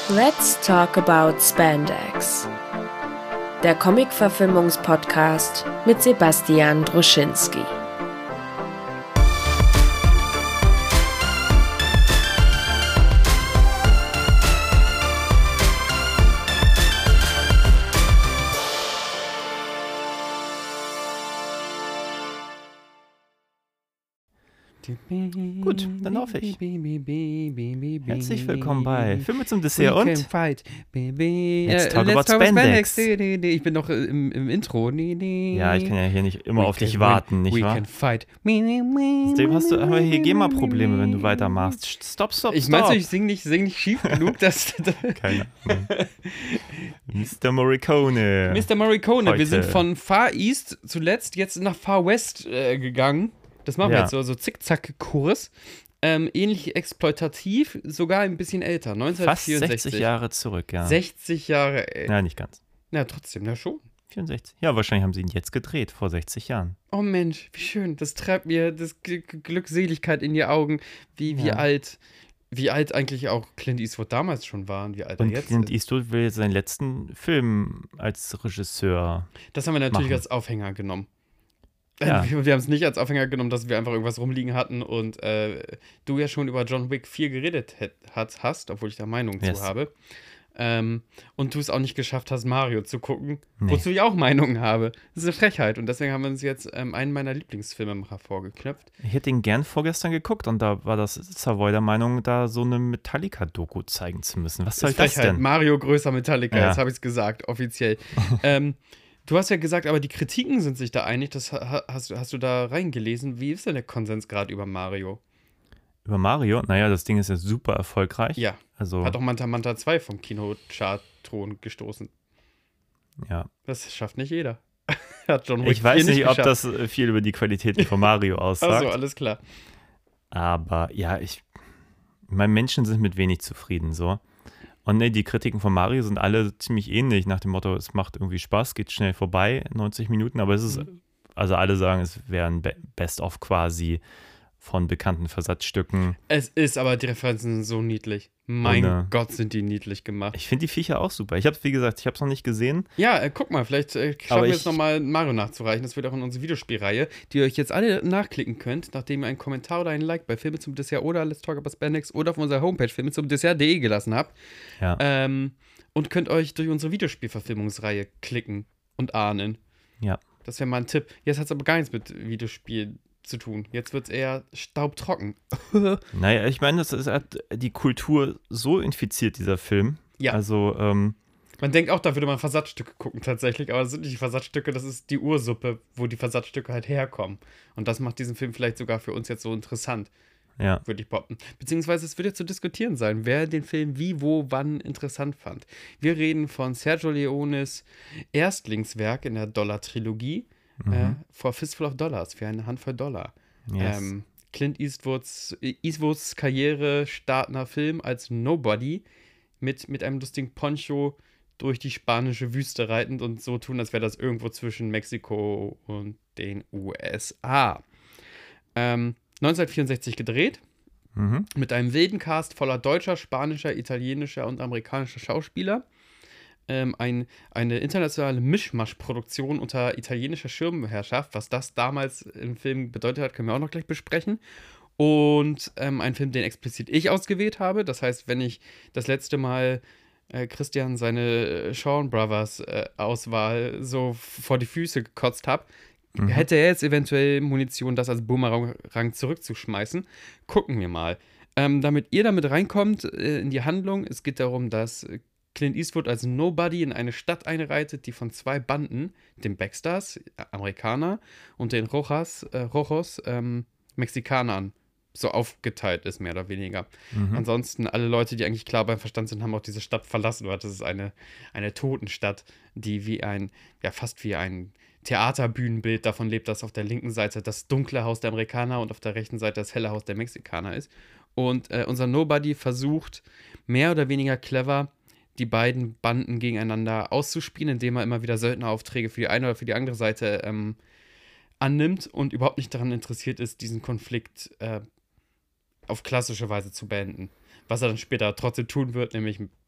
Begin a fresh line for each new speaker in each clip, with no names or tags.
Let's talk about Spandex. Der Comic-Verfilmungs-Podcast mit Sebastian Druschinski.
Gut, dann laufe ich. Herzlich willkommen bei Filme zum Dessert und Let's Talk About Spandex.
Ich bin noch im Intro.
Ja, ich kann ja hier nicht immer auf dich warten, nicht wahr?
We can fight.
Dem hast du aber hier GEMA-Probleme, wenn du weitermachst. Stop.
Ich meinst du, ich sing nicht schief genug, dass...
Keine Ahnung. Mr. Morricone.
Heute. Wir sind von Far East zuletzt jetzt nach Far West gegangen. Das machen wir jetzt so Zickzack-Kurs. Ähnlich exploitativ, sogar ein bisschen älter. 1964.
Fast 60 Jahre zurück, ja.
60 Jahre älter.
Ja, nicht ganz.
Na, trotzdem, na schon.
64. Ja, wahrscheinlich haben sie ihn jetzt gedreht, vor 60 Jahren.
Oh Mensch, wie schön. Das treibt mir das Glückseligkeit in die Augen, wie alt eigentlich auch Clint Eastwood damals schon war und wie alt er jetzt ist.
Clint Eastwood will seinen letzten Film als Regisseur
Das haben wir natürlich
machen.
Als Aufhänger genommen.
Ja.
Wir haben es nicht als Aufhänger genommen, dass wir einfach irgendwas rumliegen hatten und du ja schon über John Wick 4 geredet hast, obwohl ich da Meinung zu habe. Und du es auch nicht geschafft hast, Mario zu gucken, wozu ich auch Meinungen habe. Das ist eine Frechheit und deswegen haben wir uns jetzt einen meiner Lieblingsfilmemacher vorgeknöpft.
Ich hätte ihn gern vorgestern geguckt und da war das Savoy der Meinung, da so eine Metallica-Doku zeigen zu müssen. Was soll das denn?
Mario größer Metallica, jetzt habe ich es gesagt, offiziell. Du hast ja gesagt, aber die Kritiken sind sich da einig. Das hast du da reingelesen. Wie ist denn der Konsens gerade über Mario?
Über Mario? Naja, das Ding ist ja super erfolgreich.
Ja,
also,
hat auch Manta Manta 2 vom Kinochart-Thron gestoßen.
Ja.
Das schafft nicht jeder. Hat John Wick
ich weiß nicht, ob
geschafft.
das viel über die Qualitäten von Mario aussagt.
Also alles klar.
Aber ja, meine Menschen sind mit wenig zufrieden, so. Und die Kritiken von Mario sind alle ziemlich ähnlich, nach dem Motto, es macht irgendwie Spaß, geht schnell vorbei, 90 Minuten, aber es ist, also alle sagen, es wäre ein Best-of quasi von bekannten Versatzstücken.
Es ist, aber die Referenzen sind so niedlich. Mein Gott, sind die niedlich gemacht.
Ich finde die Viecher auch super. Ich habe es noch nicht gesehen.
Ja, guck mal, vielleicht schaffen wir jetzt nochmal Mario nachzureichen. Das wird auch in unsere Videospielreihe, die ihr euch jetzt alle nachklicken könnt, nachdem ihr einen Kommentar oder einen Like bei Filme zum Dessert oder Let's Talk About Spandex oder auf unserer Homepage filmezumdessert.de gelassen habt.
Ja.
Und könnt euch durch unsere Videospielverfilmungsreihe klicken und ahnen.
Ja.
Das wäre mal ein Tipp. Jetzt hat es aber gar nichts mit Videospielen zu tun. Jetzt wird es eher staubtrocken.
Naja, ich meine, das hat die Kultur so infiziert, dieser Film.
Ja.
Also,
man denkt auch, da würde man Versatzstücke gucken tatsächlich, aber das sind nicht die Versatzstücke, das ist die Ursuppe, wo die Versatzstücke halt herkommen. Und das macht diesen Film vielleicht sogar für uns jetzt so interessant, würde ich behaupten. Beziehungsweise es wird jetzt zu diskutieren sein, wer den Film wie, wo, wann interessant fand. Wir reden von Sergio Leones Erstlingswerk in der Dollar-Trilogie, For a Fistful of Dollars, für eine Handvoll Dollar.
yes.
Clint Eastwoods Karriere startender Film als Nobody mit einem lustigen Poncho durch die spanische Wüste reitend und so tun, als wäre das irgendwo zwischen Mexiko und den USA. 1964 gedreht, mit einem wilden Cast voller deutscher, spanischer, italienischer und amerikanischer Schauspieler. Eine internationale Mischmasch-Produktion unter italienischer Schirmherrschaft, was das damals im Film bedeutet hat, können wir auch noch gleich besprechen. Und ein Film, den explizit ich ausgewählt habe. Das heißt, wenn ich das letzte Mal Christian seine Shawn Brothers Auswahl so vor die Füße gekotzt habe, hätte er jetzt eventuell Munition, das als Boomerang zurückzuschmeißen. Gucken wir mal. Damit ihr damit reinkommt in die Handlung, es geht darum, dass Clint Eastwood als Nobody in eine Stadt einreitet, die von zwei Banden, den Baxters, Amerikaner, und den Rojos, Mexikanern, so aufgeteilt ist, mehr oder weniger. Ansonsten, alle Leute, die eigentlich klar beim Verstand sind, haben auch diese Stadt verlassen. Das ist eine Totenstadt, die fast wie ein Theaterbühnenbild davon lebt, dass auf der linken Seite das dunkle Haus der Amerikaner und auf der rechten Seite das helle Haus der Mexikaner ist. Und unser Nobody versucht, mehr oder weniger clever, die beiden Banden gegeneinander auszuspielen, indem er immer wieder Söldneraufträge für die eine oder für die andere Seite annimmt und überhaupt nicht daran interessiert ist, diesen Konflikt auf klassische Weise zu beenden. Was er dann später trotzdem tun wird, nämlich mit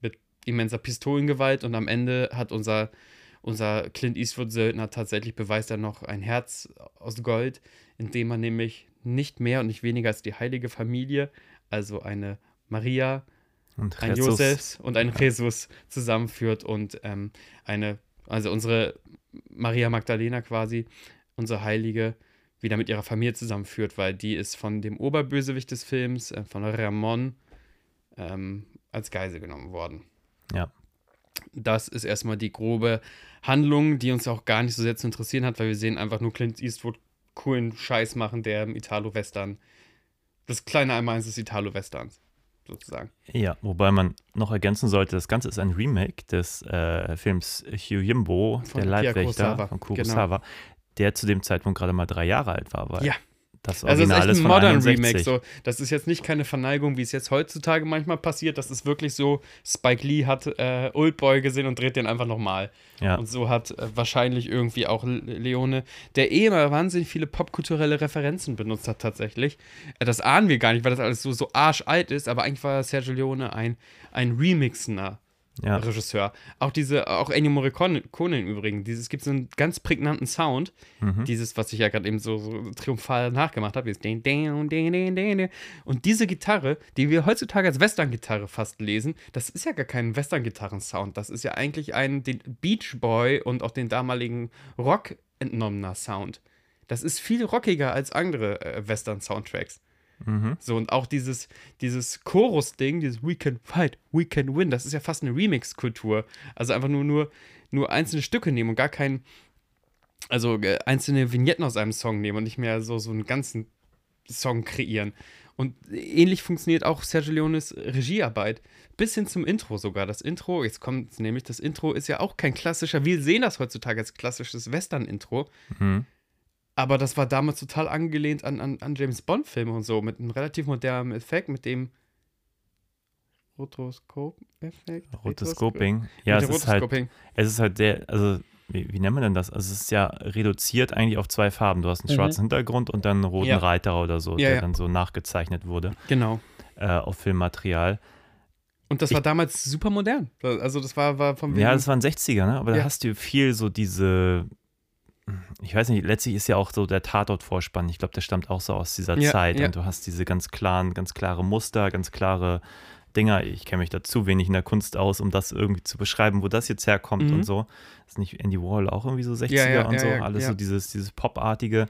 immenser Pistolengewalt und am Ende hat unser Clint Eastwood-Söldner tatsächlich beweist er noch ein Herz aus Gold, indem man nämlich nicht mehr und nicht weniger als die heilige Familie, also eine Maria,
Und
ein
Jesus.
Josef und ein Jesus zusammenführt und also unsere Maria Magdalena quasi, unsere Heilige, wieder mit ihrer Familie zusammenführt, weil die ist von dem Oberbösewicht des Films, von Ramon, als Geisel genommen worden.
Ja.
Das ist erstmal die grobe Handlung, die uns auch gar nicht so sehr zu interessieren hat, weil wir sehen einfach nur Clint Eastwood coolen Scheiß machen, der im Italo-Western, das kleine Einmaleins des Italo-Westerns, sozusagen.
Ja, wobei man noch ergänzen sollte, das Ganze ist ein Remake des Films Yojimbo,
Von
der
Akira
Leibwächter
Kurosawa,
von Kurosawa, der zu dem Zeitpunkt gerade mal 3 Jahre alt war, weil
Ja.
das
Also es ist
Original
echt
ist
ein
von
Modern
61.
Remake. So. Das ist jetzt nicht keine Verneigung, wie es jetzt heutzutage manchmal passiert. Das ist wirklich so, Spike Lee hat Oldboy gesehen und dreht den einfach nochmal.
Ja.
Und so hat wahrscheinlich irgendwie auch Leone, der immer wahnsinnig viele popkulturelle Referenzen benutzt hat tatsächlich. Das ahnen wir gar nicht, weil das alles so arschalt ist, aber eigentlich war Sergio Leone ein remixender
Ja.
Regisseur. Auch Ennio Morricone im Übrigen. Es gibt so einen ganz prägnanten Sound. Dieses, was ich ja gerade eben so triumphal nachgemacht habe. Und diese Gitarre, die wir heutzutage als Western-Gitarre fast lesen, das ist ja gar kein Western-Gitarren-Sound. Das ist ja eigentlich den Beach Boy und auch den damaligen Rock entnommener Sound. Das ist viel rockiger als andere Western-Soundtracks. So, und auch dieses Chorus-Ding, dieses We can fight, we can win, das ist ja fast eine Remix-Kultur. Also einfach nur einzelne Stücke nehmen und gar einzelne Vignetten aus einem Song nehmen und nicht mehr so einen ganzen Song kreieren. Und ähnlich funktioniert auch Sergio Leones Regiearbeit. Bis hin zum Intro sogar. Das Intro, jetzt kommt nämlich, das Intro ist ja auch kein klassischer, wir sehen das heutzutage als klassisches Western-Intro. Aber das war damals total angelehnt an James-Bond-Filme und so, mit einem relativ modernen Effekt, mit dem Rotoskop-Effekt.
Rotoscoping. Ja, es ist halt sehr, also wie nennt man denn das? Also es ist ja reduziert eigentlich auf 2 Farben. Du hast einen schwarzen Hintergrund und dann einen roten Reiter oder so, der dann so nachgezeichnet wurde.
Genau.
Auf Filmmaterial.
Und das war damals super modern. Also das war vom
Ja, das waren 60er, ne? Aber da hast du viel so diese, ich weiß nicht, letztlich ist ja auch so der Tatort-Vorspann, ich glaube, der stammt auch so aus dieser Zeit und du hast diese ganz klare Muster, ganz klare Dinger. Ich kenne mich da zu wenig in der Kunst aus, um das irgendwie zu beschreiben, wo das jetzt herkommt und so. Ist nicht Andy Warhol auch irgendwie so 60er und so? Alles so dieses Pop-artige.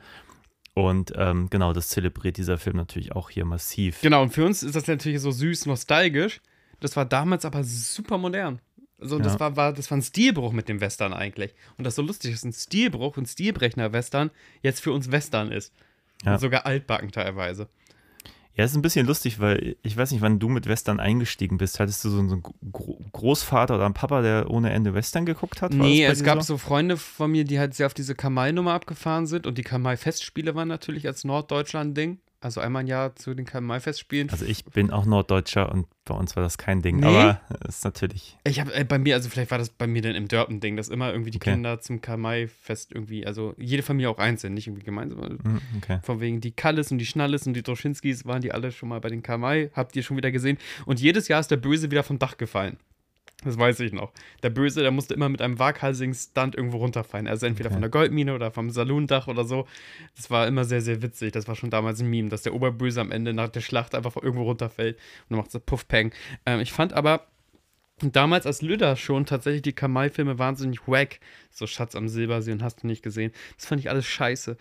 Und genau, das zelebriert dieser Film natürlich auch hier massiv.
Genau, und für uns ist das natürlich so süß, nostalgisch. Das war damals aber super modern. Also das war ein Stilbruch mit dem Western eigentlich. Und das ist so lustig, dass ein Stilbruch, ein stilbrechender Western jetzt für uns Western ist.
Ja.
Und sogar altbacken teilweise.
Ja, es ist ein bisschen lustig, weil ich weiß nicht, wann du mit Western eingestiegen bist. Hattest du so einen Großvater oder einen Papa, der ohne Ende Western geguckt hat?
Nee, es gab so Freunde von mir, die halt sehr auf diese Kamai-Nummer abgefahren sind. Und die Kamai-Festspiele waren natürlich als Norddeutschland-Ding. Also einmal im Jahr zu den Kamai-Festspielen.
Also ich bin auch Norddeutscher und bei uns war das kein Ding.
Nee.
Aber es ist natürlich.
Ich habe bei mir, also vielleicht war das bei mir dann im Dörpen-Ding, dass immer irgendwie die Kinder zum Kamai-Fest irgendwie, also jede Familie auch einzeln, nicht irgendwie gemeinsam. Von wegen die Kalles und die Schnalles und die Droschinskis waren die alle schon mal bei den Kamai, habt ihr schon wieder gesehen. Und jedes Jahr ist der Böse wieder vom Dach gefallen. Das weiß ich noch. Der Böse, der musste immer mit einem waghalsigen Stunt irgendwo runterfallen. Also entweder von der Goldmine oder vom Saloondach oder so. Das war immer sehr, sehr witzig. Das war schon damals ein Meme, dass der Oberböse am Ende nach der Schlacht einfach von irgendwo runterfällt. Und dann macht so Puff-Peng. Ich fand aber damals als Lüder schon tatsächlich die Kamai-Filme wahnsinnig wack. So Schatz am Silbersee und hast du nicht gesehen. Das fand ich alles scheiße.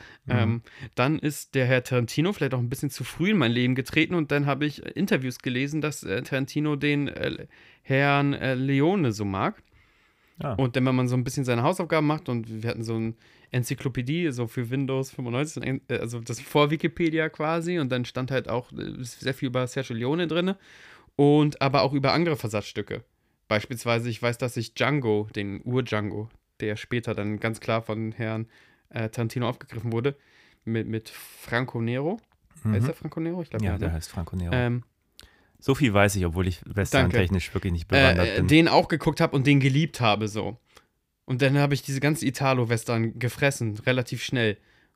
Dann ist der Herr Tarantino vielleicht auch ein bisschen zu früh in mein Leben getreten und dann habe ich Interviews gelesen, dass Tarantino den Herrn Leone so mag.
Ja.
Und dann, wenn man so ein bisschen seine Hausaufgaben macht und wir hatten so eine Enzyklopädie, so für Windows 95, also das vor Wikipedia quasi und dann stand halt auch sehr viel über Sergio Leone drin und aber auch über andere Versatzstücke. Beispielsweise, ich weiß, dass ich Django, den Ur-Django, der später dann ganz klar von Herrn Tarantino aufgegriffen wurde, mit Franco Nero. Heißt der Franco Nero? Ich glaube,
ja, der heißt Franco Nero. So viel weiß ich, obwohl ich western-technisch wirklich nicht bewandert bin.
Den auch geguckt habe und den geliebt habe, so. Und dann habe ich diese ganzen Italo-Western gefressen, relativ schnell.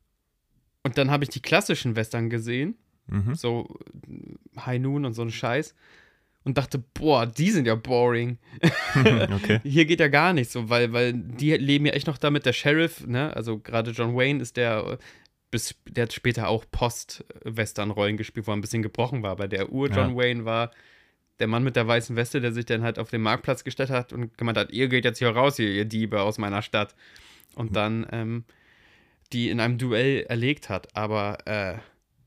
Und dann habe ich die klassischen Western gesehen, so High Noon und so ein Scheiß. und dachte, boah, die sind ja boring.
Okay.
Hier geht ja gar nicht so, weil die leben ja echt noch damit. Der Sheriff, ne, also gerade John Wayne ist der hat später auch Post-Western-Rollen gespielt, wo er ein bisschen gebrochen war, aber der Ur-John Wayne war der Mann mit der weißen Weste, der sich dann halt auf den Marktplatz gestellt hat und gemeint hat, ihr geht jetzt hier raus, ihr Diebe aus meiner Stadt. Und dann die in einem Duell erlegt hat. Aber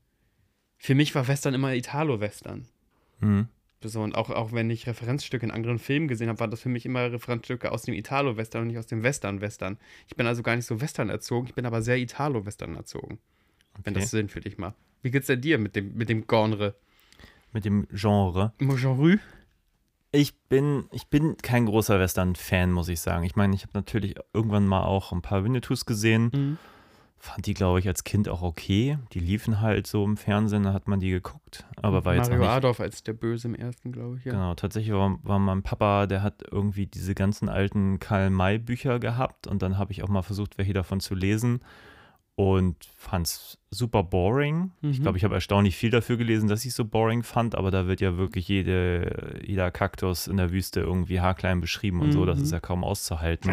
für mich war Western immer Italo-Western.
Mhm.
So, und auch wenn ich Referenzstücke in anderen Filmen gesehen habe, waren das für mich immer Referenzstücke aus dem Italo-Western und nicht aus dem Western-Western. Ich bin also gar nicht so Western erzogen, ich bin aber sehr Italo-Western erzogen. Wenn das Sinn für dich macht. Wie geht's denn dir mit dem Genre?
Mit dem Genre?
Genre?
Ich bin kein großer Western-Fan, muss ich sagen. Ich meine, ich habe natürlich irgendwann mal auch ein paar Winnetous gesehen.
Mhm.
Fand die, glaube ich, als Kind auch okay. Die liefen halt so im Fernsehen, da hat man die geguckt. Aber war jetzt
Mario
auch nicht,
Adolf als der Böse im ersten, glaube ich. Ja.
Genau, tatsächlich war mein Papa, der hat irgendwie diese ganzen alten Karl-May-Bücher gehabt und dann habe ich auch mal versucht, welche davon zu lesen und fand es super boring. Ich glaube, ich habe erstaunlich viel dafür gelesen, dass ich es so boring fand, aber da wird ja wirklich jeder Kaktus in der Wüste irgendwie haarklein beschrieben und so, das ist ja kaum auszuhalten.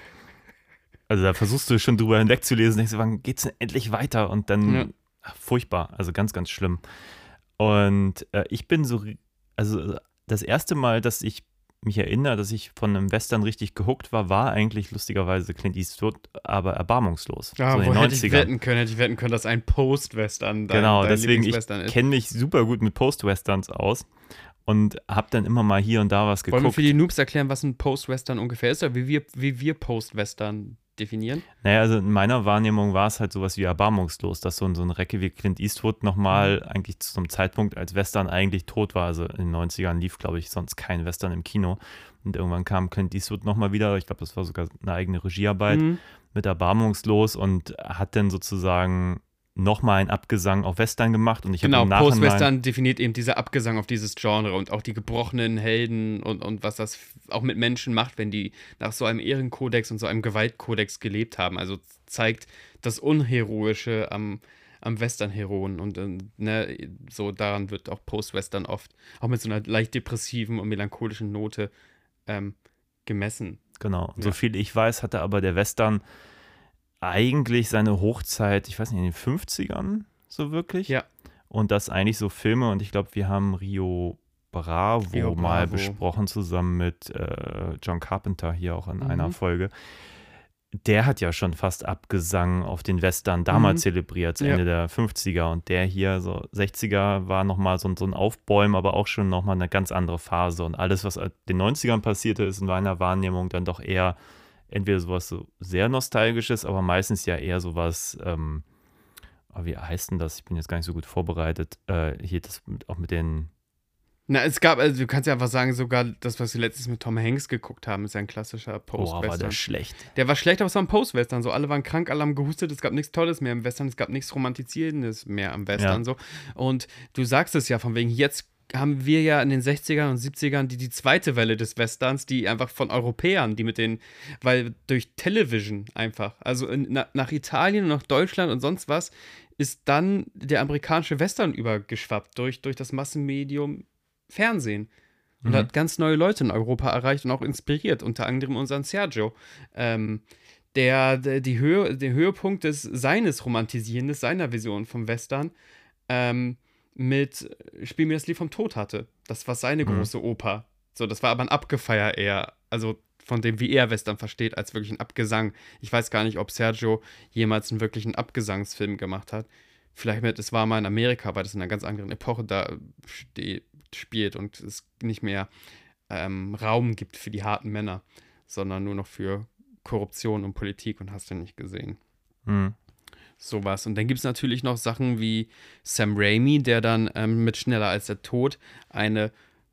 Also da versuchst du schon drüber hinwegzulesen, denkst du, wann geht's denn endlich weiter? Und dann, furchtbar, also ganz, ganz schlimm. Und ich bin so, also das erste Mal, dass ich mich erinnere, dass ich von einem Western richtig gehuckt war eigentlich lustigerweise Clint Eastwood, aber erbarmungslos.
Ja,
so in den
wo hätte
90ern.
hätte ich wetten können, dass ein Post-Western
Genau, deswegen,
Lieblingswestern ist.
ich kenne mich super gut mit Post-Westerns aus und habe dann immer mal hier und da was geguckt.
Wollen wir für die Noobs erklären, was ein Post-Western ungefähr ist, oder wie wir Post-Western definieren?
Naja, also in meiner Wahrnehmung war es halt sowas wie erbarmungslos, dass so ein Recke wie Clint Eastwood nochmal eigentlich zu einem Zeitpunkt, als Western eigentlich tot war, also in den 90ern lief, glaube ich, sonst kein Western im Kino und irgendwann kam Clint Eastwood nochmal wieder, ich glaube, das war sogar eine eigene Regiearbeit, mit erbarmungslos und hat dann sozusagen nochmal einen Abgesang auf Western gemacht und ich habe im Nachhinein...
Post-Western definiert eben dieser Abgesang auf dieses Genre und auch die gebrochenen Helden und was das auch mit Menschen macht, wenn die nach so einem Ehrenkodex und so einem Gewaltkodex gelebt haben. Also zeigt das Unheroische am Western-Heroen und ne, so daran wird auch Post-Western oft, auch mit so einer leicht depressiven und melancholischen Note gemessen.
Genau, so viel ich weiß, hatte aber der Western eigentlich seine Hochzeit, ich weiß nicht, in den 50ern so wirklich.
Ja.
Und das eigentlich so Filme und ich glaube, wir haben Rio Bravo mal besprochen zusammen mit John Carpenter hier auch in einer Folge. Der hat ja schon fast Abgesang auf den Western damals zelebriert, Ende der 50er und der hier so 60er war nochmal so ein Aufbäumen, aber auch schon nochmal eine ganz andere Phase und alles, was in den 90ern passierte, ist in meiner Wahrnehmung dann doch eher entweder sowas so sehr Nostalgisches, aber meistens ja eher sowas, wie heißt denn das? Ich bin jetzt gar nicht so gut vorbereitet. Hier das auch mit den...
Na, es gab, also du kannst ja einfach sagen, sogar das, was wir letztens mit Tom Hanks geguckt haben, ist ja ein klassischer Post-Western.
Boah, war der schlecht.
Der war schlecht, aber es war ein Post-Western. So, alle waren krank, alle haben gehustet, es gab nichts Tolles mehr im Western, es gab nichts Romantisierendes mehr am Western. So. Und du sagst es ja von wegen, jetzt haben wir ja in den 60ern und 70ern die zweite Welle des Westerns, die einfach von Europäern, die mit den, weil durch Television einfach, also nach Italien und nach Deutschland und sonst was, ist dann der amerikanische Western übergeschwappt durch das Massenmedium Fernsehen. Und hat ganz neue Leute in Europa erreicht und auch inspiriert, unter anderem unseren Sergio. Der Höhepunkt seines Romantisierens, seiner Vision vom Western, mit Spiel mir das Lied vom Tod hatte. Das war seine große Oper. So, das war aber ein Abgefeier eher. Also von dem, wie er Western versteht, als wirklich ein Abgesang. Ich weiß gar nicht, ob Sergio jemals einen wirklichen Abgesangsfilm gemacht hat. Vielleicht es war mal in Amerika, weil das in einer ganz anderen Epoche da spielt und es nicht mehr Raum gibt für die harten Männer, sondern nur noch für Korruption und Politik und hast du nicht gesehen. Sowas. Und dann gibt es natürlich noch Sachen wie Sam Raimi, der dann mit Schneller als der Tod eine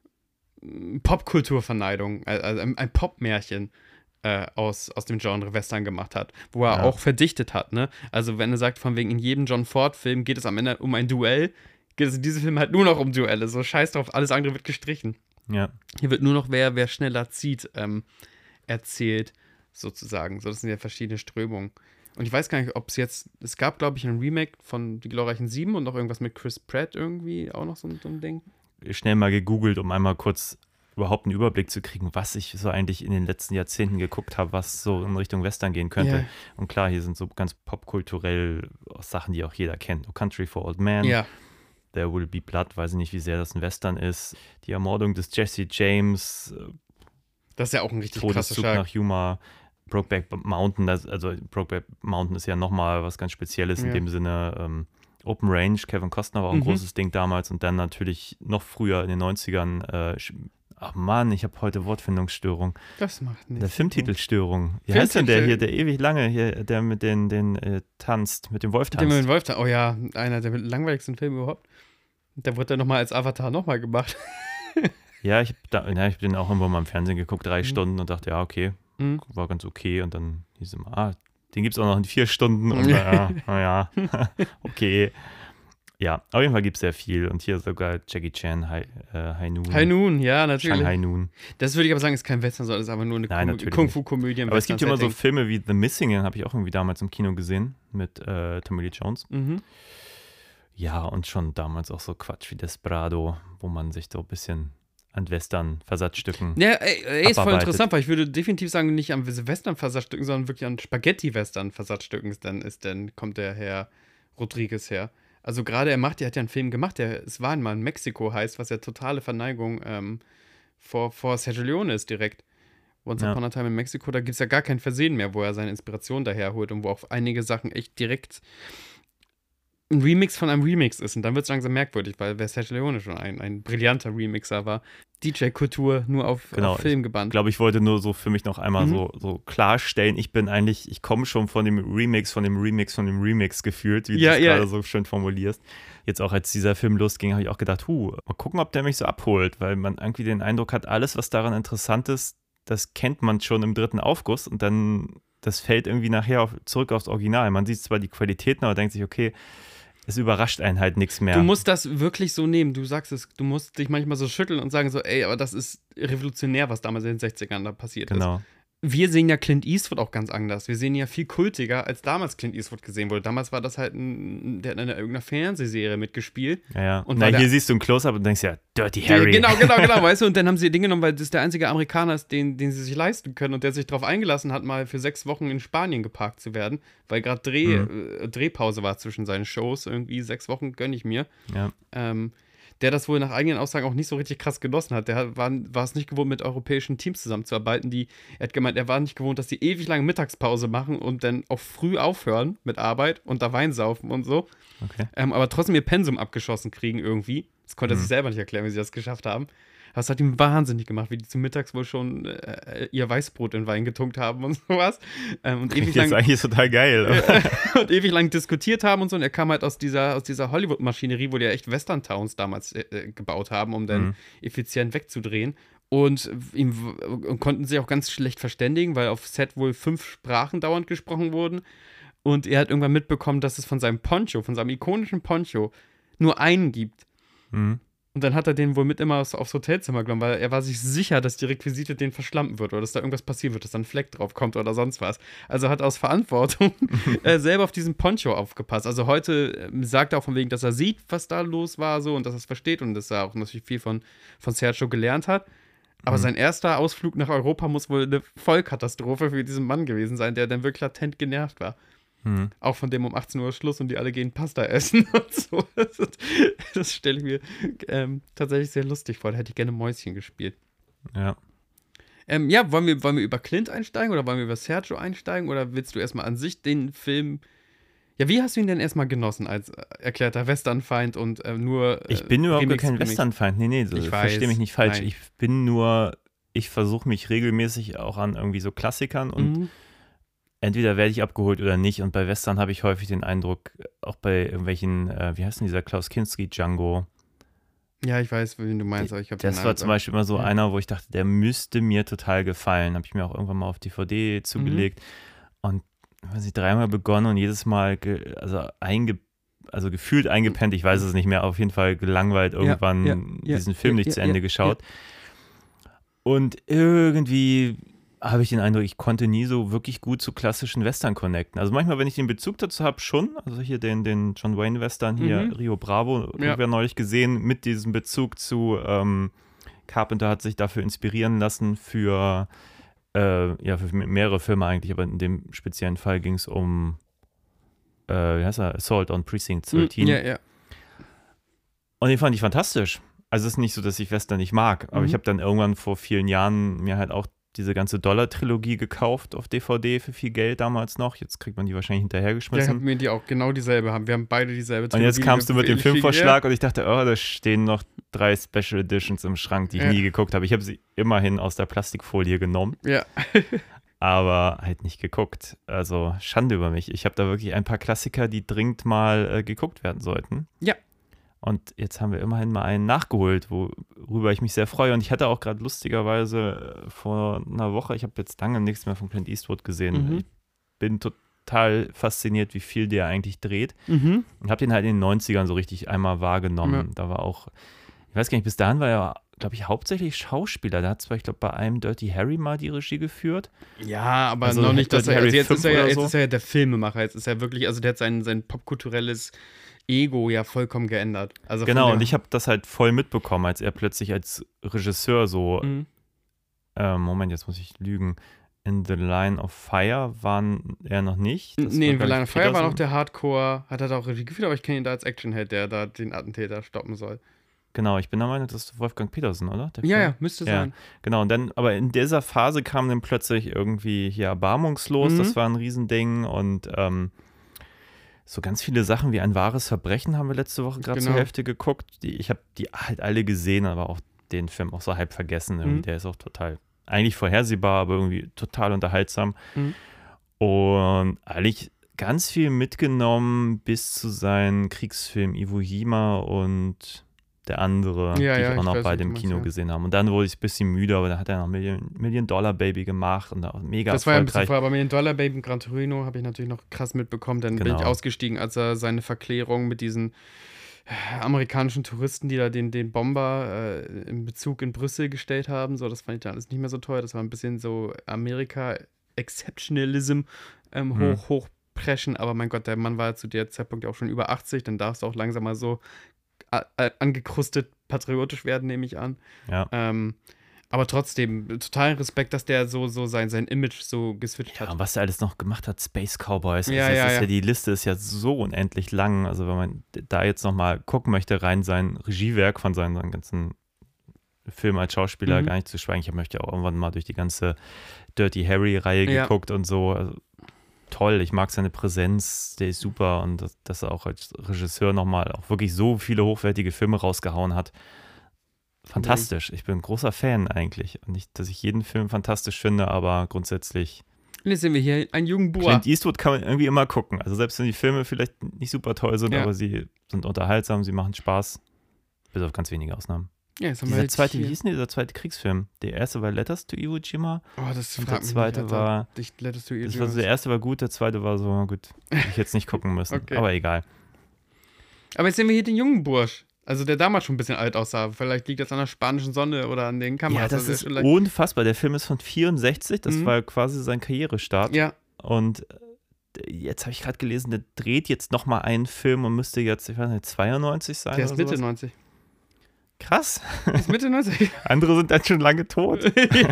Popkulturverneidung, also ein Popmärchen aus dem Genre Western gemacht hat, wo er auch verdichtet hat, ne? Also wenn er sagt, von wegen in jedem John Ford-Film geht es am Ende um ein Duell, geht es in diesem Film halt nur noch um Duelle, so scheiß drauf, alles andere wird gestrichen.
Ja.
Hier wird nur noch, wer schneller zieht, erzählt, sozusagen. So, das sind ja verschiedene Strömungen. Und ich weiß gar nicht, ob es gab, glaube ich, ein Remake von Die glorreichen 7 und noch irgendwas mit Chris Pratt irgendwie, auch noch so ein Ding.
schnell mal gegoogelt, um einmal kurz überhaupt einen Überblick zu kriegen, was ich so eigentlich in den letzten Jahrzehnten geguckt habe, was so in Richtung Western gehen könnte.
Ja.
Und klar, hier sind so ganz popkulturell Sachen, die auch jeder kennt. No Country for Old Men,
Ja.
There Will Be Blood, weiß ich nicht, wie sehr das ein Western ist. Die Ermordung des Jesse James,
Das ist ja auch ein richtig krasser
Todeszug
Schlag.
nach Yuma, Brokeback Mountain, also Brokeback Mountain ist ja nochmal was ganz Spezielles in
Ja.
dem Sinne. Open Range, Kevin Costner war auch ein großes Ding damals und dann natürlich noch früher in den 90ern, ach Mann, ich habe heute Wortfindungsstörung.
Das macht nichts.
Der Filmtitelstörung. Wie heißt denn der hier, der ewig lange hier, der mit den tanzt, mit dem Wolf
Der mit
tanzt?
dem Wolf, oh ja, einer der langweiligsten Filme überhaupt. Der wurde dann nochmal als Avatar nochmal gemacht.
Ja, ich hab den auch irgendwann mal im Fernsehen geguckt, 3 Stunden und dachte, ja, okay, war ganz okay. Und dann hieß es immer, den gibt es auch noch in 4 Stunden. Und naja, okay. Ja, auf jeden Fall gibt es sehr viel. Und hier sogar Jackie Chan, High Noon.
High Noon, ja, natürlich.
Shanghai Noon.
Das würde ich aber sagen, ist kein Western, sondern ist aber nur eine
Nein, natürlich
Kung-Fu-Komödie.
Aber es gibt immer so Filme wie The Missing, den habe ich auch irgendwie damals im Kino gesehen mit Tommy Lee Jones. Ja, und schon damals auch so Quatsch wie Desperado, wo man sich so ein bisschen an Western-Versatzstückchen
Ja, ey, ist voll
abarbeitet.
interessant, weil ich würde definitiv sagen, nicht an Western-Versatzstücken, sondern wirklich an Spaghetti-Western-Versatzstücken, dann kommt der Herr Rodriguez her. Also gerade er hat ja einen Film gemacht, der Es war einmal in Mexiko heißt, was ja totale Verneigung vor Sergio Leone ist direkt. Once Upon a Time in Mexico, da gibt es ja gar kein Versehen mehr, wo er seine Inspiration daher holt und wo auch einige Sachen echt direkt ein Remix von einem Remix ist. Und dann wird es langsam merkwürdig, weil Sergio Leone schon ein brillanter Remixer war. DJ-Kultur nur auf Film gebannt.
Ich glaube, ich wollte nur so für mich noch einmal so klarstellen, ich komme schon von dem Remix gefühlt, wie du es gerade so schön formulierst. Jetzt auch als dieser Film losging, habe ich auch gedacht, mal gucken, ob der mich so abholt, weil man irgendwie den Eindruck hat, alles, was daran interessant ist, das kennt man schon im 3. Aufguss und dann, das fällt irgendwie nachher zurück aufs Original. Man sieht zwar die Qualitäten, aber denkt sich, okay, es überrascht einen halt nichts mehr.
Du musst das wirklich so nehmen. Du sagst es, du musst dich manchmal so schütteln und sagen so, ey, aber das ist revolutionär, was damals in den 60ern da passiert ist.
Genau.
Wir sehen ja Clint Eastwood auch ganz anders. Wir sehen ihn ja viel kultiger, als damals Clint Eastwood gesehen wurde. Damals war das halt der hat in irgendeiner Fernsehserie mitgespielt.
Ja.
Und
hier siehst du ein Close-Up und denkst ja, Dirty Harry.
Genau, weißt du, und dann haben sie den genommen, weil das der einzige Amerikaner ist, den sie sich leisten können und der sich darauf eingelassen hat, mal für 6 Wochen in Spanien geparkt zu werden, weil gerade Drehpause war zwischen seinen Shows, irgendwie 6 Wochen gönne ich mir.
Ja.
Der das wohl nach eigenen Aussagen auch nicht so richtig krass genossen hat. Der war es nicht gewohnt, mit europäischen Teams zusammenzuarbeiten. Er hat gemeint, er war nicht gewohnt, dass die ewig lange Mittagspause machen und dann auch früh aufhören mit Arbeit und da Wein saufen und so.
Okay.
Aber trotzdem ihr Pensum abgeschossen kriegen irgendwie. Das konnte er sich selber nicht erklären, wie sie das geschafft haben. Das hat ihm wahnsinnig gemacht, wie die zum Mittags wohl schon ihr Weißbrot in Wein getunkt haben und sowas. Und ewig lang,
das ist eigentlich total geil.
und ewig lang diskutiert haben und so. Und er kam halt aus dieser Hollywood-Maschinerie, wo die ja echt Western-Towns damals gebaut haben, um dann effizient wegzudrehen. Und konnten sich auch ganz schlecht verständigen, weil auf Set wohl 5 Sprachen dauernd gesprochen wurden. Und er hat irgendwann mitbekommen, dass es von seinem ikonischen Poncho, nur einen gibt. Und dann hat er den wohl mit immer aufs Hotelzimmer genommen, weil er war sich sicher, dass die Requisite den verschlampen wird oder dass da irgendwas passieren wird, dass da ein Fleck drauf kommt oder sonst was. Also hat er aus Verantwortung selber auf diesen Poncho aufgepasst. Also heute sagt er auch von wegen, dass er sieht, was da los war so und dass er es versteht und dass er auch natürlich viel von Sergio gelernt hat. Aber sein erster Ausflug nach Europa muss wohl eine Vollkatastrophe für diesen Mann gewesen sein, der dann wirklich latent genervt war. Auch von dem um 18 Uhr Schluss und die alle gehen Pasta essen und so. Das stelle ich mir tatsächlich sehr lustig vor. Da hätte ich gerne Mäuschen gespielt.
Ja.
Wollen wir über Clint einsteigen oder wollen wir über Sergio einsteigen oder willst du erstmal an sich den Film. Ja, wie hast du ihn denn erstmal genossen als erklärter Westernfeind und nur.
Ich bin überhaupt gar kein Westernfeind. Nee, so, verstehe mich nicht falsch. Nein. Ich versuche mich regelmäßig auch an irgendwie so Klassikern und entweder werde ich abgeholt oder nicht. Und bei Western habe ich häufig den Eindruck, auch bei irgendwelchen, wie heißt denn dieser Klaus Kinski, Django?
Ja, ich weiß, wen du meinst. Aber ich
das war zum Beispiel immer so einer, wo ich dachte, der müsste mir total gefallen. Habe ich mir auch irgendwann mal auf DVD zugelegt. Und weiß ich 3-mal begonnen und jedes Mal gefühlt eingepennt. Ich weiß es nicht mehr. Auf jeden Fall gelangweilt irgendwann diesen Film nicht zu Ende geschaut. Und irgendwie habe ich den Eindruck, ich konnte nie so wirklich gut zu klassischen Western connecten. Also manchmal, wenn ich den Bezug dazu habe, schon. Also hier den John Wayne Western, hier Rio Bravo, wir neulich gesehen, mit diesem Bezug zu Carpenter hat sich dafür inspirieren lassen für mehrere Filme eigentlich, aber in dem speziellen Fall ging es um wie heißt er? Assault on Precinct 13.
Ja.
Und den fand ich fantastisch. Also es ist nicht so, dass ich Western nicht mag, aber ich habe dann irgendwann vor vielen Jahren mir halt auch diese ganze Dollar-Trilogie gekauft auf DVD für viel Geld damals noch. Jetzt kriegt man die wahrscheinlich hinterhergeschmissen.
Ja, haben wir die auch genau dieselbe haben. Wir haben beide dieselbe
Trilogie. Und jetzt kamst du mit dem Filmvorschlag und ich dachte, da stehen noch 3 Special Editions im Schrank, die ich nie geguckt habe. Ich habe sie immerhin aus der Plastikfolie genommen.
Ja.
Aber halt nicht geguckt. Also Schande über mich. Ich habe da wirklich ein paar Klassiker, die dringend mal geguckt werden sollten.
Ja.
Und jetzt haben wir immerhin mal einen nachgeholt, worüber ich mich sehr freue. Und ich hatte auch gerade lustigerweise vor einer Woche, ich habe jetzt lange nichts mehr von Clint Eastwood gesehen. Ich bin total fasziniert, wie viel der eigentlich dreht. Und habe den halt in den 90ern so richtig einmal wahrgenommen. Ja. Da war auch, ich weiß gar nicht, bis dahin war er, glaube ich, hauptsächlich Schauspieler. Da hat zwar, ich glaube, bei einem Dirty Harry mal die Regie geführt.
Ja, aber also noch nicht, dass er, also jetzt ist er ja der Filmemacher. Jetzt ist er wirklich, also der hat sein popkulturelles Ego ja vollkommen geändert. Also
genau, und ich habe das halt voll mitbekommen, als er plötzlich als Regisseur so, Moment, jetzt muss ich lügen, in The Line of Fire waren er noch nicht.
Nee, in The Line of Fire war noch der Hardcore, hat er da auch Regie geführt, aber ich kenne ihn da als Actionhead, der da den Attentäter stoppen soll.
Genau, ich bin der Meinung, das ist Wolfgang Petersen, oder?
Ja, müsste sein.
Genau, und dann, aber in dieser Phase kam dann plötzlich irgendwie hier Erbarmungslos, das war ein Riesending und so ganz viele Sachen wie Ein wahres Verbrechen haben wir letzte Woche gerade zur Hälfte geguckt. Ich habe die halt alle gesehen, aber auch den Film auch so halb vergessen. Irgendwie. Der ist auch total, eigentlich vorhersehbar, aber irgendwie total unterhaltsam. Und eigentlich ganz viel mitgenommen bis zu seinem Kriegsfilm Iwo Jima und der andere, die ich auch noch bei dem Kino gesehen habe. Und dann wurde ich ein bisschen müde, aber dann hat er noch Million Dollar Baby gemacht und auch mega
das war ja ein bisschen vorher, aber Million Dollar Baby und Gran Torino habe ich natürlich noch krass mitbekommen. Dann bin ich ausgestiegen, als er seine Verklärung mit diesen amerikanischen Touristen, die da den Bomber in Bezug in Brüssel gestellt haben. So, das fand ich dann alles nicht mehr so teuer. Das war ein bisschen so Amerika-Exceptionalism hochpreschen. Aber mein Gott, der Mann war zu der Zeitpunkt auch schon über 80. Dann darfst du auch langsam mal so angekrustet patriotisch werden, nehme ich an.
Ja.
Aber trotzdem, total Respekt, dass der so sein Image so geswitcht hat.
Und was er alles noch gemacht hat, Space Cowboys. Die Liste ist ja so unendlich lang. Also wenn man da jetzt nochmal gucken möchte, rein sein Regiewerk von seinen ganzen Film als Schauspieler gar nicht zu schweigen. Ich möchte auch irgendwann mal durch die ganze Dirty Harry-Reihe geguckt und so. Also, toll, ich mag seine Präsenz, der ist super und dass er auch als Regisseur nochmal auch wirklich so viele hochwertige Filme rausgehauen hat. Fantastisch, ich bin ein großer Fan eigentlich. Nicht, dass ich jeden Film fantastisch finde, aber grundsätzlich.
Jetzt sehen wir hier einen jungen Bauer.
Clint Eastwood kann man irgendwie immer gucken. Also selbst wenn die Filme vielleicht nicht super toll sind, aber sie sind unterhaltsam, sie machen Spaß. Bis auf ganz wenige Ausnahmen.
Ja, jetzt haben
wie hieß denn dieser zweite Kriegsfilm? Der erste war Letters to Iwo Jima.
Oh, das
und der zweite war.
Letters to Iwo Jima.
Der erste war gut, der zweite war so, gut, hätte ich jetzt nicht gucken müssen. Okay. Aber egal.
Aber jetzt sehen wir hier den jungen Bursch. Also der damals schon ein bisschen alt aussah. Vielleicht liegt das an der spanischen Sonne oder an den Kameras.
Ja, das ist unfassbar. Der Film ist von 64, das war quasi sein Karrierestart.
Ja.
Und jetzt habe ich gerade gelesen, der dreht jetzt nochmal einen Film und müsste jetzt, ich weiß nicht, 92 sein.
Der ist Mitte 90.
Krass.
Ist Mitte 90.
Andere sind dann schon lange tot.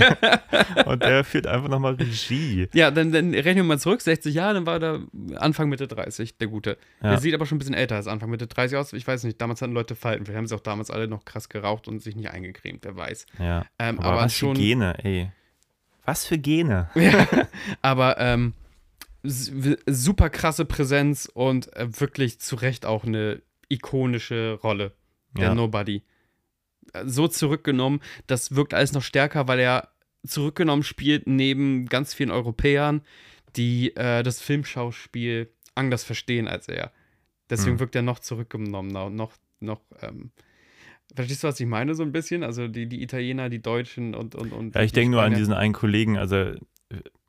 Und der führt einfach nochmal Regie.
Ja, dann rechnen wir mal zurück, 60 Jahre, dann war der Anfang Mitte 30, der Gute. Ja. Der sieht aber schon ein bisschen älter als Anfang Mitte 30 aus. Ich weiß nicht, damals hatten Leute Falten. Vielleicht haben sie auch damals alle noch krass geraucht und sich nicht eingecremt, wer weiß.
Ja, aber was für Gene, ey. Was für Gene.
Ja, aber super krasse Präsenz und wirklich zu Recht auch eine ikonische Rolle. Der Nobody. So zurückgenommen, das wirkt alles noch stärker, weil er zurückgenommen spielt neben ganz vielen Europäern, die das Filmschauspiel anders verstehen als er. Deswegen wirkt er noch zurückgenommen, verstehst du, was ich meine, so ein bisschen? Also die Italiener, die Deutschen und
ja, ich denke nur an diesen einen Kollegen, also